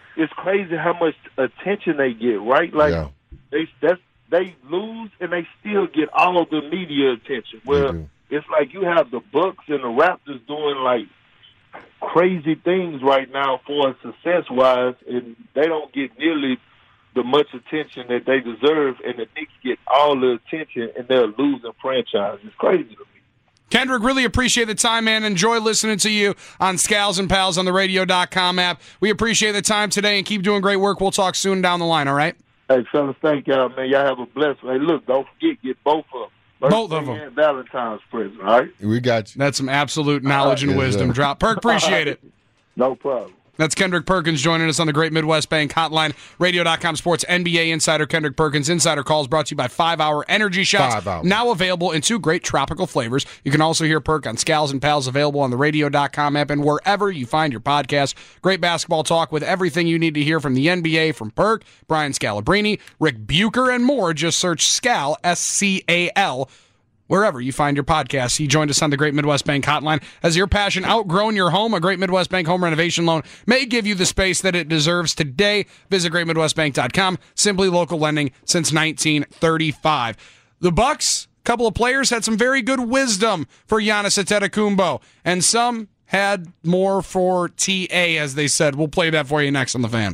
it's crazy how much attention they get, right? Like Yeah. they that's they lose and they still get all the media attention. Well, it's like you have the Bucks and the Raptors doing like crazy things right now for success wise, and they don't get nearly the much attention that they deserve, and the Knicks get all the attention and they're a losing franchise. It's crazy to me. Kendrick, really appreciate the time, man. Enjoy listening to you on Scals and Pals on the radio dot com app. We appreciate the time today and keep doing great work. We'll talk soon down the line, all right? Hey, fellas, thank y'all, man. Y'all have a blessed one. Hey, look, don't forget, get both of them. Both of them. And Valentine's present, all right? We got you. That's some absolute knowledge and Yes, wisdom sir. drop. Perk, appreciate it. No problem. That's Kendrick Perkins joining us on the Great Midwest Bank Hotline. radio dot com Sports N B A insider Kendrick Perkins. Insider calls brought to you by five hour Energy Shots. Five Hour. Now available in two great tropical flavors. You can also hear Perk on Scals and Pals, available on the radio dot com app and wherever you find your podcast. Great basketball talk with everything you need to hear from the N B A from Perk, Brian Scalabrine, Rick Bucher, and more. Just search Scal, S C A L, wherever you find your podcasts. He joined us on the Great Midwest Bank Hotline. Has your passion outgrown your home? A Great Midwest Bank home renovation loan may give you the space that it deserves today. Visit great midwest bank dot com. Simply local lending since nineteen thirty-five. The Bucks, a couple of players had some very good wisdom for Giannis Antetokounmpo, and some had more for T A, as they said. We'll play that for you next on The Fan.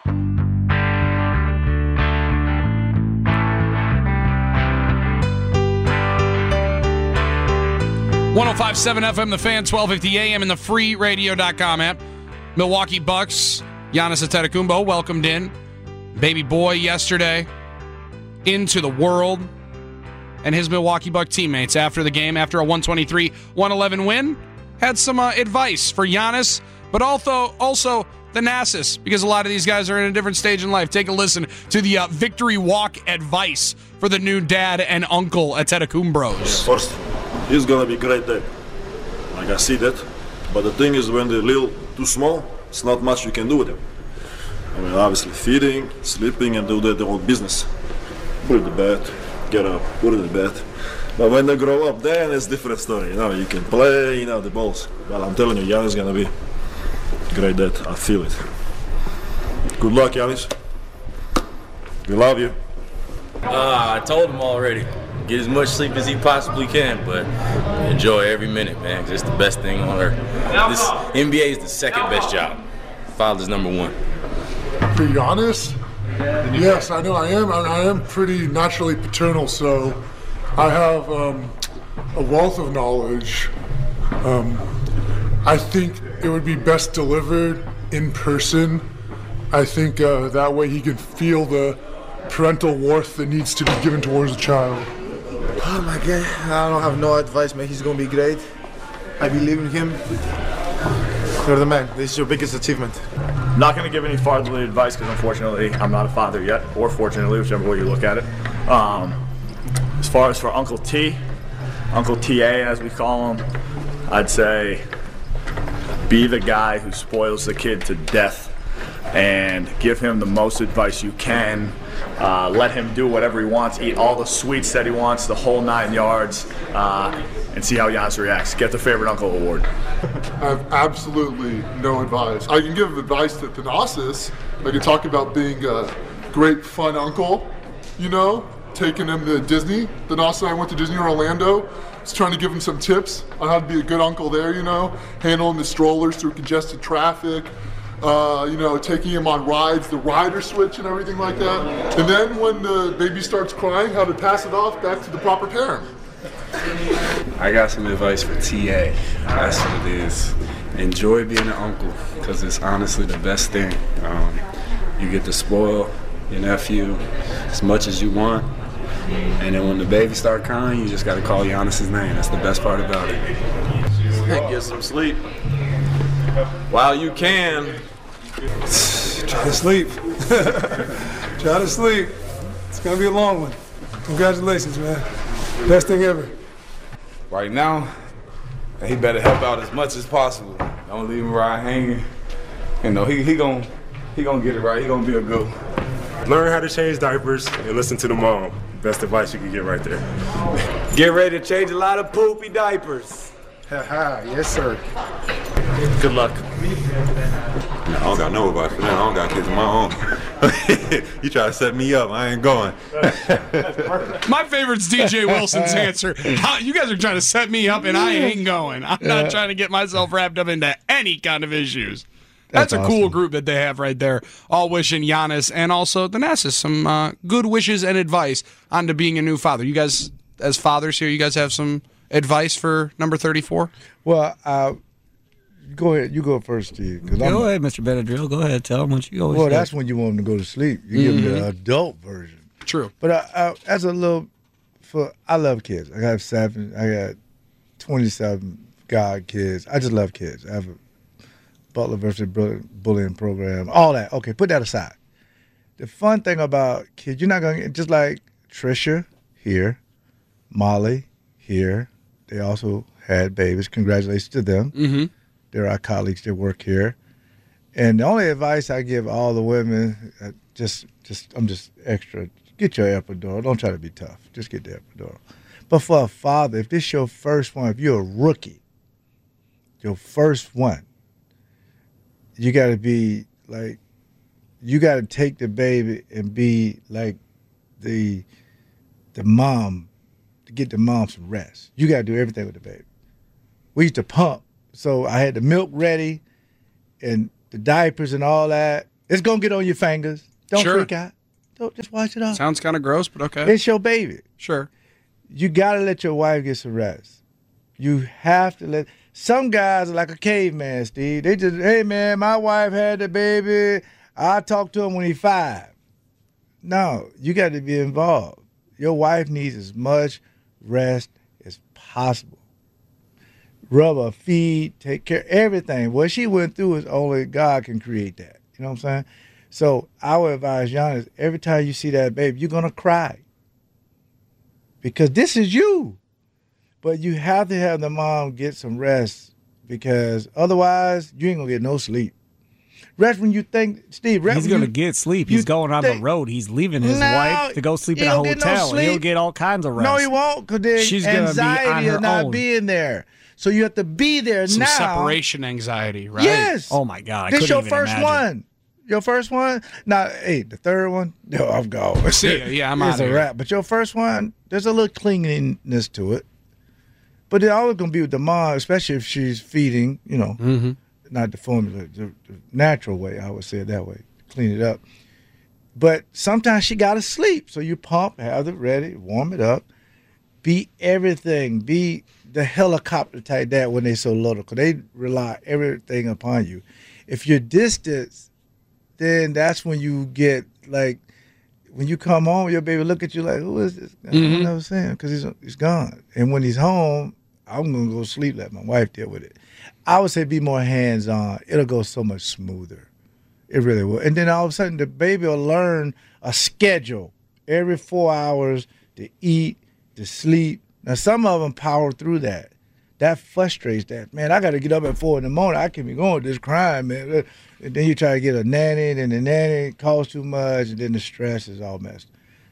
one oh five point seven F M, The Fan, twelve fifty A M, and the free radio dot com app. Milwaukee Bucks, Giannis Antetokounmpo welcomed in baby boy yesterday into the world, and his Milwaukee Buck teammates after the game, after a one twenty-three one eleven win, had some uh, advice for Giannis, but also, also the Nassus, because a lot of these guys are in a different stage in life. Take a listen to the uh, victory walk advice for the new dad and uncle Antetokounmpos. First, it's gonna be a great day. Like I see that. But the thing is, when they're little, too small, it's not much you can do with them. I mean, obviously feeding, sleeping, and do their, their own business. Put it to bed, get up, put it to bed. But when they grow up, then it's a different story. You know, you can play, you know, the balls. Well, I'm telling you, Giannis is gonna be a great dad. I feel it. Good luck, Giannis. We love you. Uh, I told him already. Get as much sleep as he possibly can, but enjoy every minute, man. It's the best thing on earth. This N B A is the second best job. Father's number one. To be honest, yes, I know I am. I, I am pretty naturally paternal, so I have um, a wealth of knowledge. Um, I think it would be best delivered in person. I think uh, that way he can feel the parental warmth that needs to be given towards a child. Oh my God, I don't have no advice, man. He's gonna be great. I believe in him. You're the man. This is your biggest achievement. I'm not gonna give any fatherly advice because unfortunately I'm not a father yet, or fortunately, whichever way you look at it. Um, as far as for Uncle T, Uncle T A as we call him, I'd say be the guy who spoils the kid to death and give him the most advice you can. Uh, let him do whatever he wants, eat all the sweets that he wants, the whole nine yards, uh, and see how Giannis reacts. Get the favorite uncle award. I have absolutely no advice. I can give advice to Thanasis. I can talk about being a great fun uncle, you know, taking him to Disney. Thanasis and I went to Disney Orlando. I was trying to give him some tips on how to be a good uncle there, you know, handling the strollers through congested traffic. Uh, you know, taking him on rides, the rider switch and everything like that. And then when the baby starts crying, how to pass it off back to the proper parent. I got some advice for T A. That's what it is. Enjoy being an uncle, because it's honestly the best thing. Um, you get to spoil your nephew as much as you want. And then when the baby start crying, you just got to call Giannis's name. That's the best part about it. Get some sleep. While you can. Try to sleep. Try to sleep. It's gonna be a long one. Congratulations, man. Best thing ever. Right now, he better help out as much as possible. Don't leave him right hanging. You know, he he gon' he gonna get it right. He gonna be a good one. Learn how to change diapers and listen to the mom. Best advice you can get right there. Get ready to change a lot of poopy diapers. Haha, yes sir. Good luck. I don't got no advice for them. I don't got kids of my own. You try to set me up, I ain't going. My favorite's D J Wilson's answer. How, you guys are trying to set me up, and I ain't going. I'm Yeah. not trying to get myself wrapped up into any kind of issues. That's, That's a cool awesome. group that they have right there. All wishing Giannis and also Thanasis some uh, good wishes and advice on to being a new father. You guys, as fathers here, you guys have some advice for number thirty-four? Well, uh, go ahead. You go first, Steve. 'cause Go I'm- ahead, Mister Benadryl. Go ahead. Tell him what you always Well, do. that's when you want them to go to sleep. You give them Mhm. the adult version. True. But uh, uh, as a little, for I love kids. I got seven. I got twenty-seven god kids. I just love kids. I have a Butler versus bullying program. All that. Okay, put that aside. The fun thing about kids, you're not going to, just like Trisha here, Molly here, they also had babies. Congratulations to them. Mm-hmm. They're our colleagues that work here. And the only advice I give all the women, uh, just, just, I'm just extra, get your epidural. Don't try to be tough. Just get the epidural. But for a father, if this is your first one, if you're a rookie, your first one, you got to be like, you got to take the baby and be like the the mom, to get the mom some rest. You got to do everything with the baby. We used to pump, so I had the milk ready and the diapers and all that. It's going to get on your fingers. Don't Sure. freak out. Don't, just wash it off. Sounds kind of gross, but okay. It's your baby. Sure. You got to let your wife get some rest. You have to let. Some guys are like a caveman, Steve. They just, hey, man, my wife had the baby. I talked to him when he's five. No, you got to be involved. Your wife needs as much rest as possible. Rub her feet, take care of everything. What she went through is only God can create that. You know what I'm saying? So I would advise Giannis, every time you see that baby, you're going to cry. Because this is you. But you have to have the mom get some rest because otherwise you ain't going to get no sleep. Rest when you think, Steve, rest He's when going to you- get sleep. you He's going on think- the road. He's leaving his No, wife to go sleep he in a don't get no hotel. He'll sleep. get all kinds of rest. No, he won't, because then She's gonna be on anxiety her of not own. being there. So you have to be there Some now. separation anxiety, right? Yes. Oh, my God. I This couldn't your even first imagine. one. Your first one? Now, hey, the third one? No, I'm gone. See ya. Yeah, I'm It's outta a here. wrap. But your first one, there's a little cleanliness to it. But it's always going to be with the mom, especially if she's feeding, you know, Mm-hmm. not the formula, the, the natural way, I would say it that way, clean it up. But sometimes she got to sleep. So you pump, have it ready, warm it up, be everything, be the helicopter type dad when they're so little, because they rely everything upon you. If you're distant, then that's when you get like, when you come home, your baby look at you like, who is this? I Mhm. don't know saying because he's he's gone. And when he's home, I'm gonna go sleep. Let my wife deal with it. I would say be more hands on. It'll go so much smoother. It really will. And then all of a sudden, the baby will learn a schedule every four hours to eat, to sleep. Now some of them power through that. That frustrates that. Man, I got to get up at four in the morning. I can't be going with this crime, man. And then you try to get a nanny, and the nanny costs too much, and then the stress is all messed.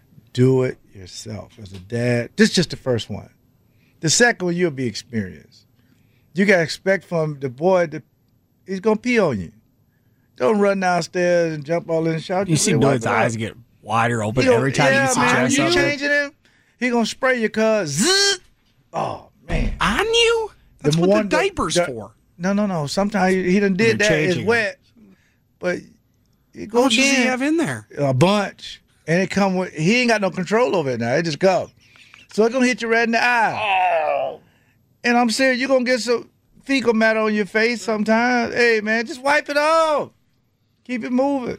Do it yourself as a dad. This is just the first one. The second one, you'll be experienced. You got to expect from the boy that he's going to pee on you. Don't run downstairs and jump all in the shower. You Just see wipe Billy's it off. eyes get wider open He don't- every time yeah, you man, suggest you something. changing him, he going to spray your cuz. Zzz. Oh, man. On you? That's The what one- the diaper's the- for. No, no, no. Sometimes he, he done did They're that. It's changing wet. But it How goes much does he again. have in there? A bunch. And it come with, he ain't got no control over it now. It just go. So it's going to hit you right in the eye. Oh. And I'm serious, you're going to get some fecal matter on your face sometimes. Hey, man, just wipe it off. Keep it moving.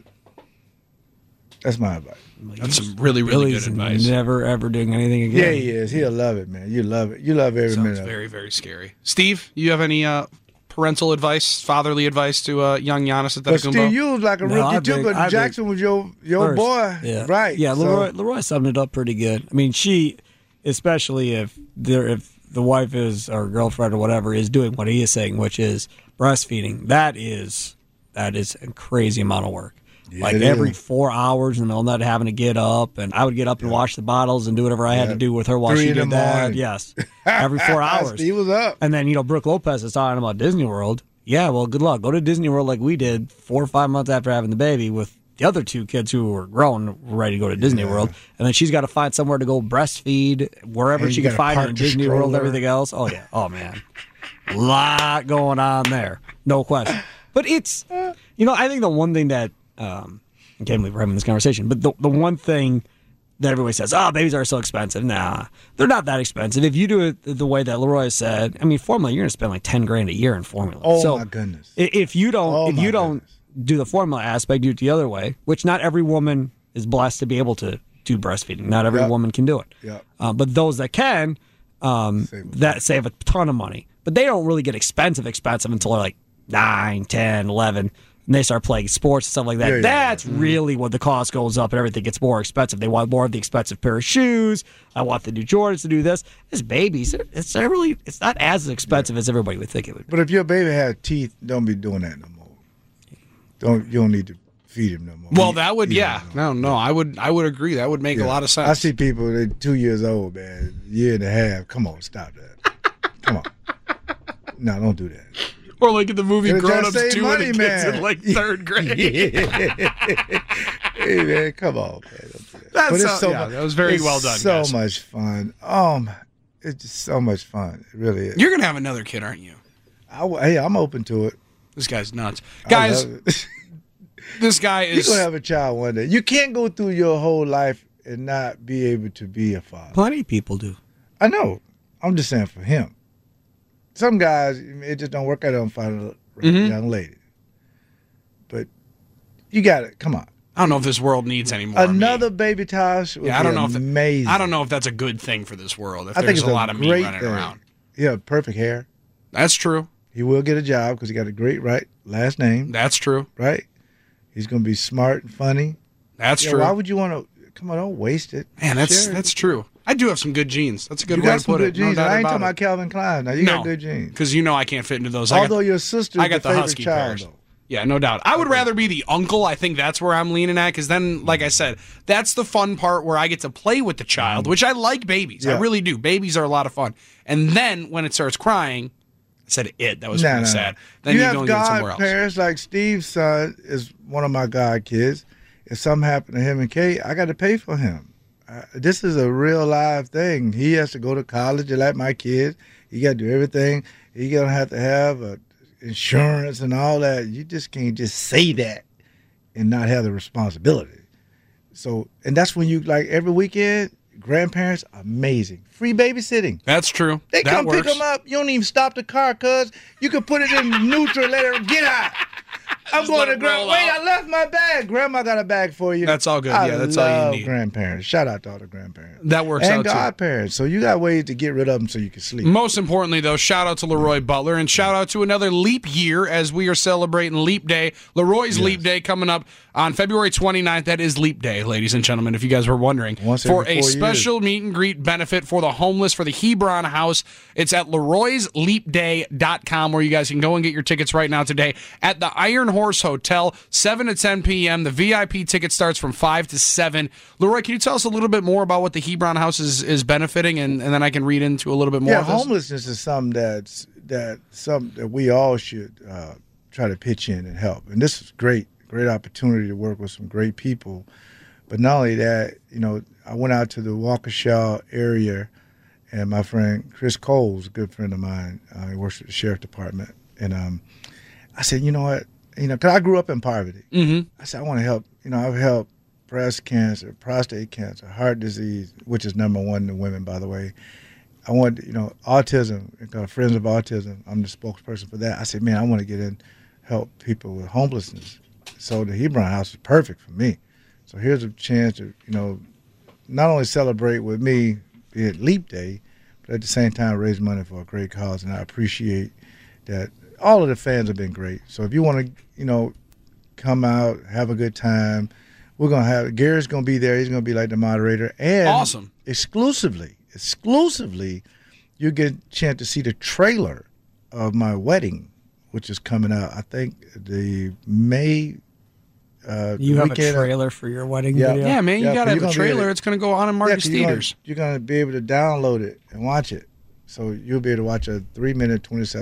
That's my advice. That's some really, really Billy's good advice. never, ever doing anything again. Yeah, he is. He'll love it, man. You love it. You love every Sounds minute of it. very, very scary. Steve, you have any uh, parental advice, fatherly advice to uh, young Giannis But Antetokounmpo? Steve, you was like a No, rookie I've too, been- but I've been Jackson was your your First. boy. Yeah. Right. Yeah, So- Leroy, Leroy summed it up pretty good. I mean, she, especially if there, if the wife is or girlfriend or whatever is doing what he is saying, which is breastfeeding, that is that is a crazy amount of work. Yeah, like it every is. four hours in the middle of the night having to get up, and I would get up and wash the bottles and do whatever I had Yeah. to do with her while Three she in the did that. morning. Yes, every four hours. Steve was up. And then, you know, Brooke Lopez is talking about Disney World. Yeah, well, good luck. Go to Disney World like we did four or five months after having the baby with the other two kids who were grown, ready to go to Disney yeah. World. And then she's got to find somewhere to go breastfeed, wherever and she can find it in Disney stroller. World and everything else. Oh, yeah. Oh, man. A lot going on there. No question. But it's, you know, I think the one thing that, um, I can't believe we're having this conversation, but the, the one thing that everybody says, oh, babies are so expensive. Nah, they're not that expensive. If you do it the way that Leroy said, I mean, formula, you're going to spend like ten grand a year in formula. Oh, so my goodness. If you don't, oh if you don't goodness. do the formula aspect, do it the other way, which not every woman is blessed to be able to do breastfeeding. Not every yep. woman can do it. Yep. Uh, but those that can, um, save that save a ton of money. But they don't really get expensive, expensive until they're like nine, ten, eleven. And they start playing sports and stuff like that. Yeah, yeah, That's yeah. really when the cost goes up and everything gets more expensive. They want more of the expensive pair of shoes. I want the new Jordans to do this. It's babies. It's not really. It's not as expensive yeah. as everybody would think it would be. But if your baby has teeth, don't be doing that no more. Don't you don't need to feed him no more. Well, that would yeah. No, no, I would I would agree. That would make yeah. a lot of sense. I see people they're two years old, man, year and a half. Come on, stop that. Come on. No, don't do that. Or like in the movie They're Grown Ups save two money, when the kids man. in like third grade. Hey man, come on, man. Don't do that. That's But it's so, so yeah, much, that was very it's well done. So guys. much fun. Um, it's just so much fun. It really is. You're gonna have another kid, aren't you? I, hey, I'm open to it. This guy's nuts, I guys. love it. This guy You're is. gonna have a child one day. You can't go through your whole life and not be able to be a father. Plenty of people do. I know. I'm just saying for him. Some guys, it just don't work out on finding a Mhm. young lady. But you got it. Come on. I don't know if this world needs any more. of me. Another baby Tosh would Yeah, I don't be know if that- amazing. I don't know if that's a good thing for this world. If I think there's it's a lot of me great running thing. around, Yeah, perfect hair. that's true. He will get a job because he got a great right last name. That's true. Right? He's going to be smart and funny. That's Yeah, true. Why would you want to? Come on, don't waste it. Man, that's Share it. that's true. I do have some good genes. That's a good You way got to some put good it. No genes. doubt I ain't about talking it. about Calvin Klein. Now you no, got good genes. because you know I can't fit into those. I Although got, your sister's I got the the favorite husky child, pairs. though. Yeah, no doubt. I would rather be the uncle. I think that's where I'm leaning at because then, like I said, that's the fun part where I get to play with the child, which I like babies. I Yeah. really do. Babies are a lot of fun. And then when it starts crying, I said it. That was Nah, kind of nah, sad. nah. Then you you, have go and get it somewhere else. godparents like Steve's son is one of my god kids. If something happened to him and Kate, I got to pay for him. Uh, this is a real live thing. He has to go to college like my kids. He got to do everything. He gonna have to have uh, insurance and all that. You just can't just say that and not have the responsibility. So, and that's when you like every weekend. Grandparents, amazing. Free babysitting. That's true. They that come works. pick them up. You don't even stop the car, cuz you can put it in neutral, let her get out. I'm Just going let to it grandma. roll Wait, out. I left my bag. Grandma got a bag for you. That's all good. I Yeah, that's all you love need. grandparents. Shout out to all the grandparents. That works and out too. godparents. So you got ways to get rid of them so you can sleep. Most importantly, though, shout out to Leroy Butler and shout out to another leap year as we are celebrating Leap Day. Leroy's Yes. Leap Day coming up on February twenty-ninth. That is Leap Day, ladies and gentlemen, if you guys were wondering. Once for every a four special meet and greet benefit for the homeless for the Hebron House. It's at leroy's leap day dot com where you guys can go and get your tickets right now today at the Iron Horse Hotel, seven to ten p.m. The V I P ticket starts from five to seven. Leroy, can you tell us a little bit more about what the Hebron House is, is benefiting, and, and then I can read into a little bit more Yeah, of this? homelessness is something that's that something that we all should uh, try to pitch in and help. And this is great, great opportunity to work with some great people. But not only that, you know, I went out to the Waukesha area, and my friend Chris Cole's a good friend of mine. Uh, he works at the sheriff department, and um, I said, you know what, you know, because I grew up in poverty. Mm-hmm. I said, I want to help. You know, I've helped breast cancer, prostate cancer, heart disease, which is number one in women, by the way. I want, you know, autism, uh, Friends of Autism. I'm the spokesperson for that. I said, man, I want to get in, help people with homelessness. So the Hebron House is perfect for me. So here's a chance to, you know, not only celebrate with me, be it Leap Day, but at the same time raise money for a great cause. And I appreciate that all of the fans have been great. So if you want to, you know, come out, have a good time, we're going to have, Gary's going to be there. He's going to be like the moderator. And Awesome. exclusively, exclusively, you get a chance to see the trailer of my wedding, which is coming out, I think, the May uh, You have a weekend. trailer for your wedding Yeah. video? Yeah, man, you Yeah, got to you're have a gonna be able trailer. to- It's going to go on in Marcus 'cause you're gonna- Theaters. You're going to be able to download it and watch it. So you'll be able to watch a three minute, twenty-seven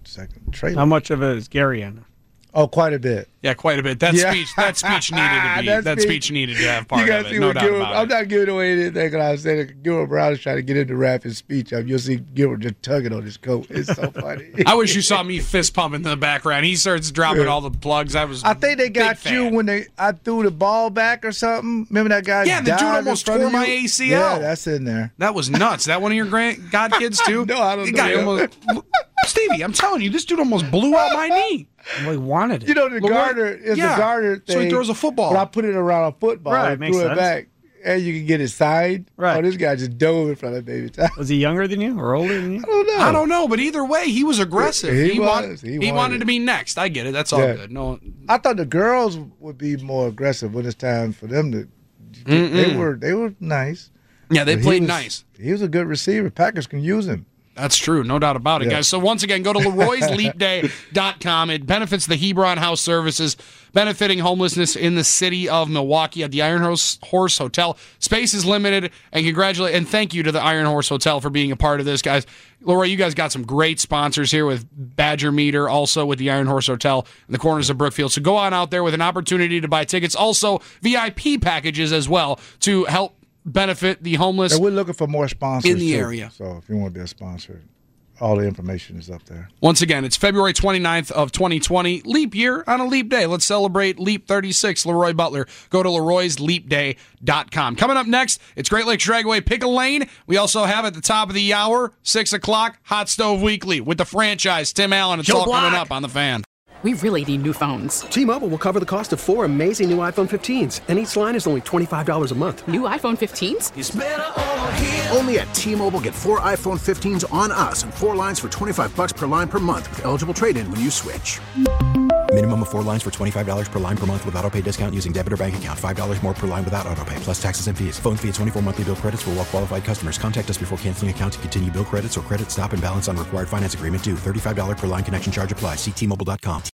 second trailer. How much of it is Gary in? Oh, quite a bit. Yeah, quite a bit. That Yeah. speech, that speech needed to be. That that speech- speech needed to have part You of gotta it. see No what doubt Gilbert. about I'm it. not giving away anything because I said Gilbert Brown is trying to get him to wrap his speech up. You'll see Gilbert just tugging on his coat. It's so funny. I wish you saw me fist pumping in the background. He starts dropping Yeah. all the plugs. I was. I think they got big you fan. when they I threw the ball back or something. Remember that guy? Yeah, the dude dived in almost front tore of my you? A C L. Yeah, that's in there. That was nuts. That one of your grand god kids too? No, I don't the know guy that. almost, Stevie, I'm telling you, this dude almost blew out my knee. Well, he wanted it. You know the Leroy- garter is yeah. the garter thing. So he throws a football. But I put it around a football Right, and makes threw it sense. back. And you can get it signed. Right. Oh, this guy just dove in front of baby time. Was he younger than you or older than you? I don't know. I don't know, but either way, he was aggressive. He want- was. He, He wanted. wanted to be next. I get it. That's all Yeah. good. No, I thought the girls would be more aggressive when it's time for them to. They Mm-mm. were they were nice. yeah, they But he played was- nice. He was a good receiver. Packers can use him. That's true. No doubt about it, Yeah. guys. So once again, go to Leroy's Leap Day dot com. It benefits the Hebron House Services, benefiting homelessness in the city of Milwaukee at the Iron Horse, Horse Hotel. Space is limited, and congratulate and thank you to the Iron Horse Hotel for being a part of this, guys. Leroy, you guys got some great sponsors here with Badger Meter, also with the Iron Horse Hotel in the corners of Brookfield. So go on out there with an opportunity to buy tickets. Also, V I P packages as well to help benefit the homeless. And we're looking for more sponsors in the too. area. So if you want to be a sponsor, all the information is up there. Once again, it's February twenty-ninth of twenty twenty, leap year on a leap day. Let's celebrate Leap thirty-six, Leroy Butler. Go to Leroy's Leap Day dot com. Coming up next, it's Great Lakes Dragway Pickle Lane. We also have at the top of the hour, six o'clock, Hot Stove Weekly with the franchise, Tim Allen. It's Joe all Black. coming up on the Fan. We really need new phones. T-Mobile will cover the cost of four amazing new iPhone fifteens, and each line is only twenty-five dollars a month. New iPhone fifteens? Only at T-Mobile, get four iPhone fifteens on us and four lines for twenty-five bucks per line per month with eligible trade-in when you switch. Minimum of four lines for twenty-five dollars per line per month with autopay discount using debit or bank account. five dollars more per line without autopay, plus taxes and fees. Phone fee at twenty-four monthly bill credits for well-qualified customers. Contact us before canceling account to continue bill credits or credit stop and balance on required finance agreement due. thirty-five dollars per line connection charge applies. See T Mobile dot com.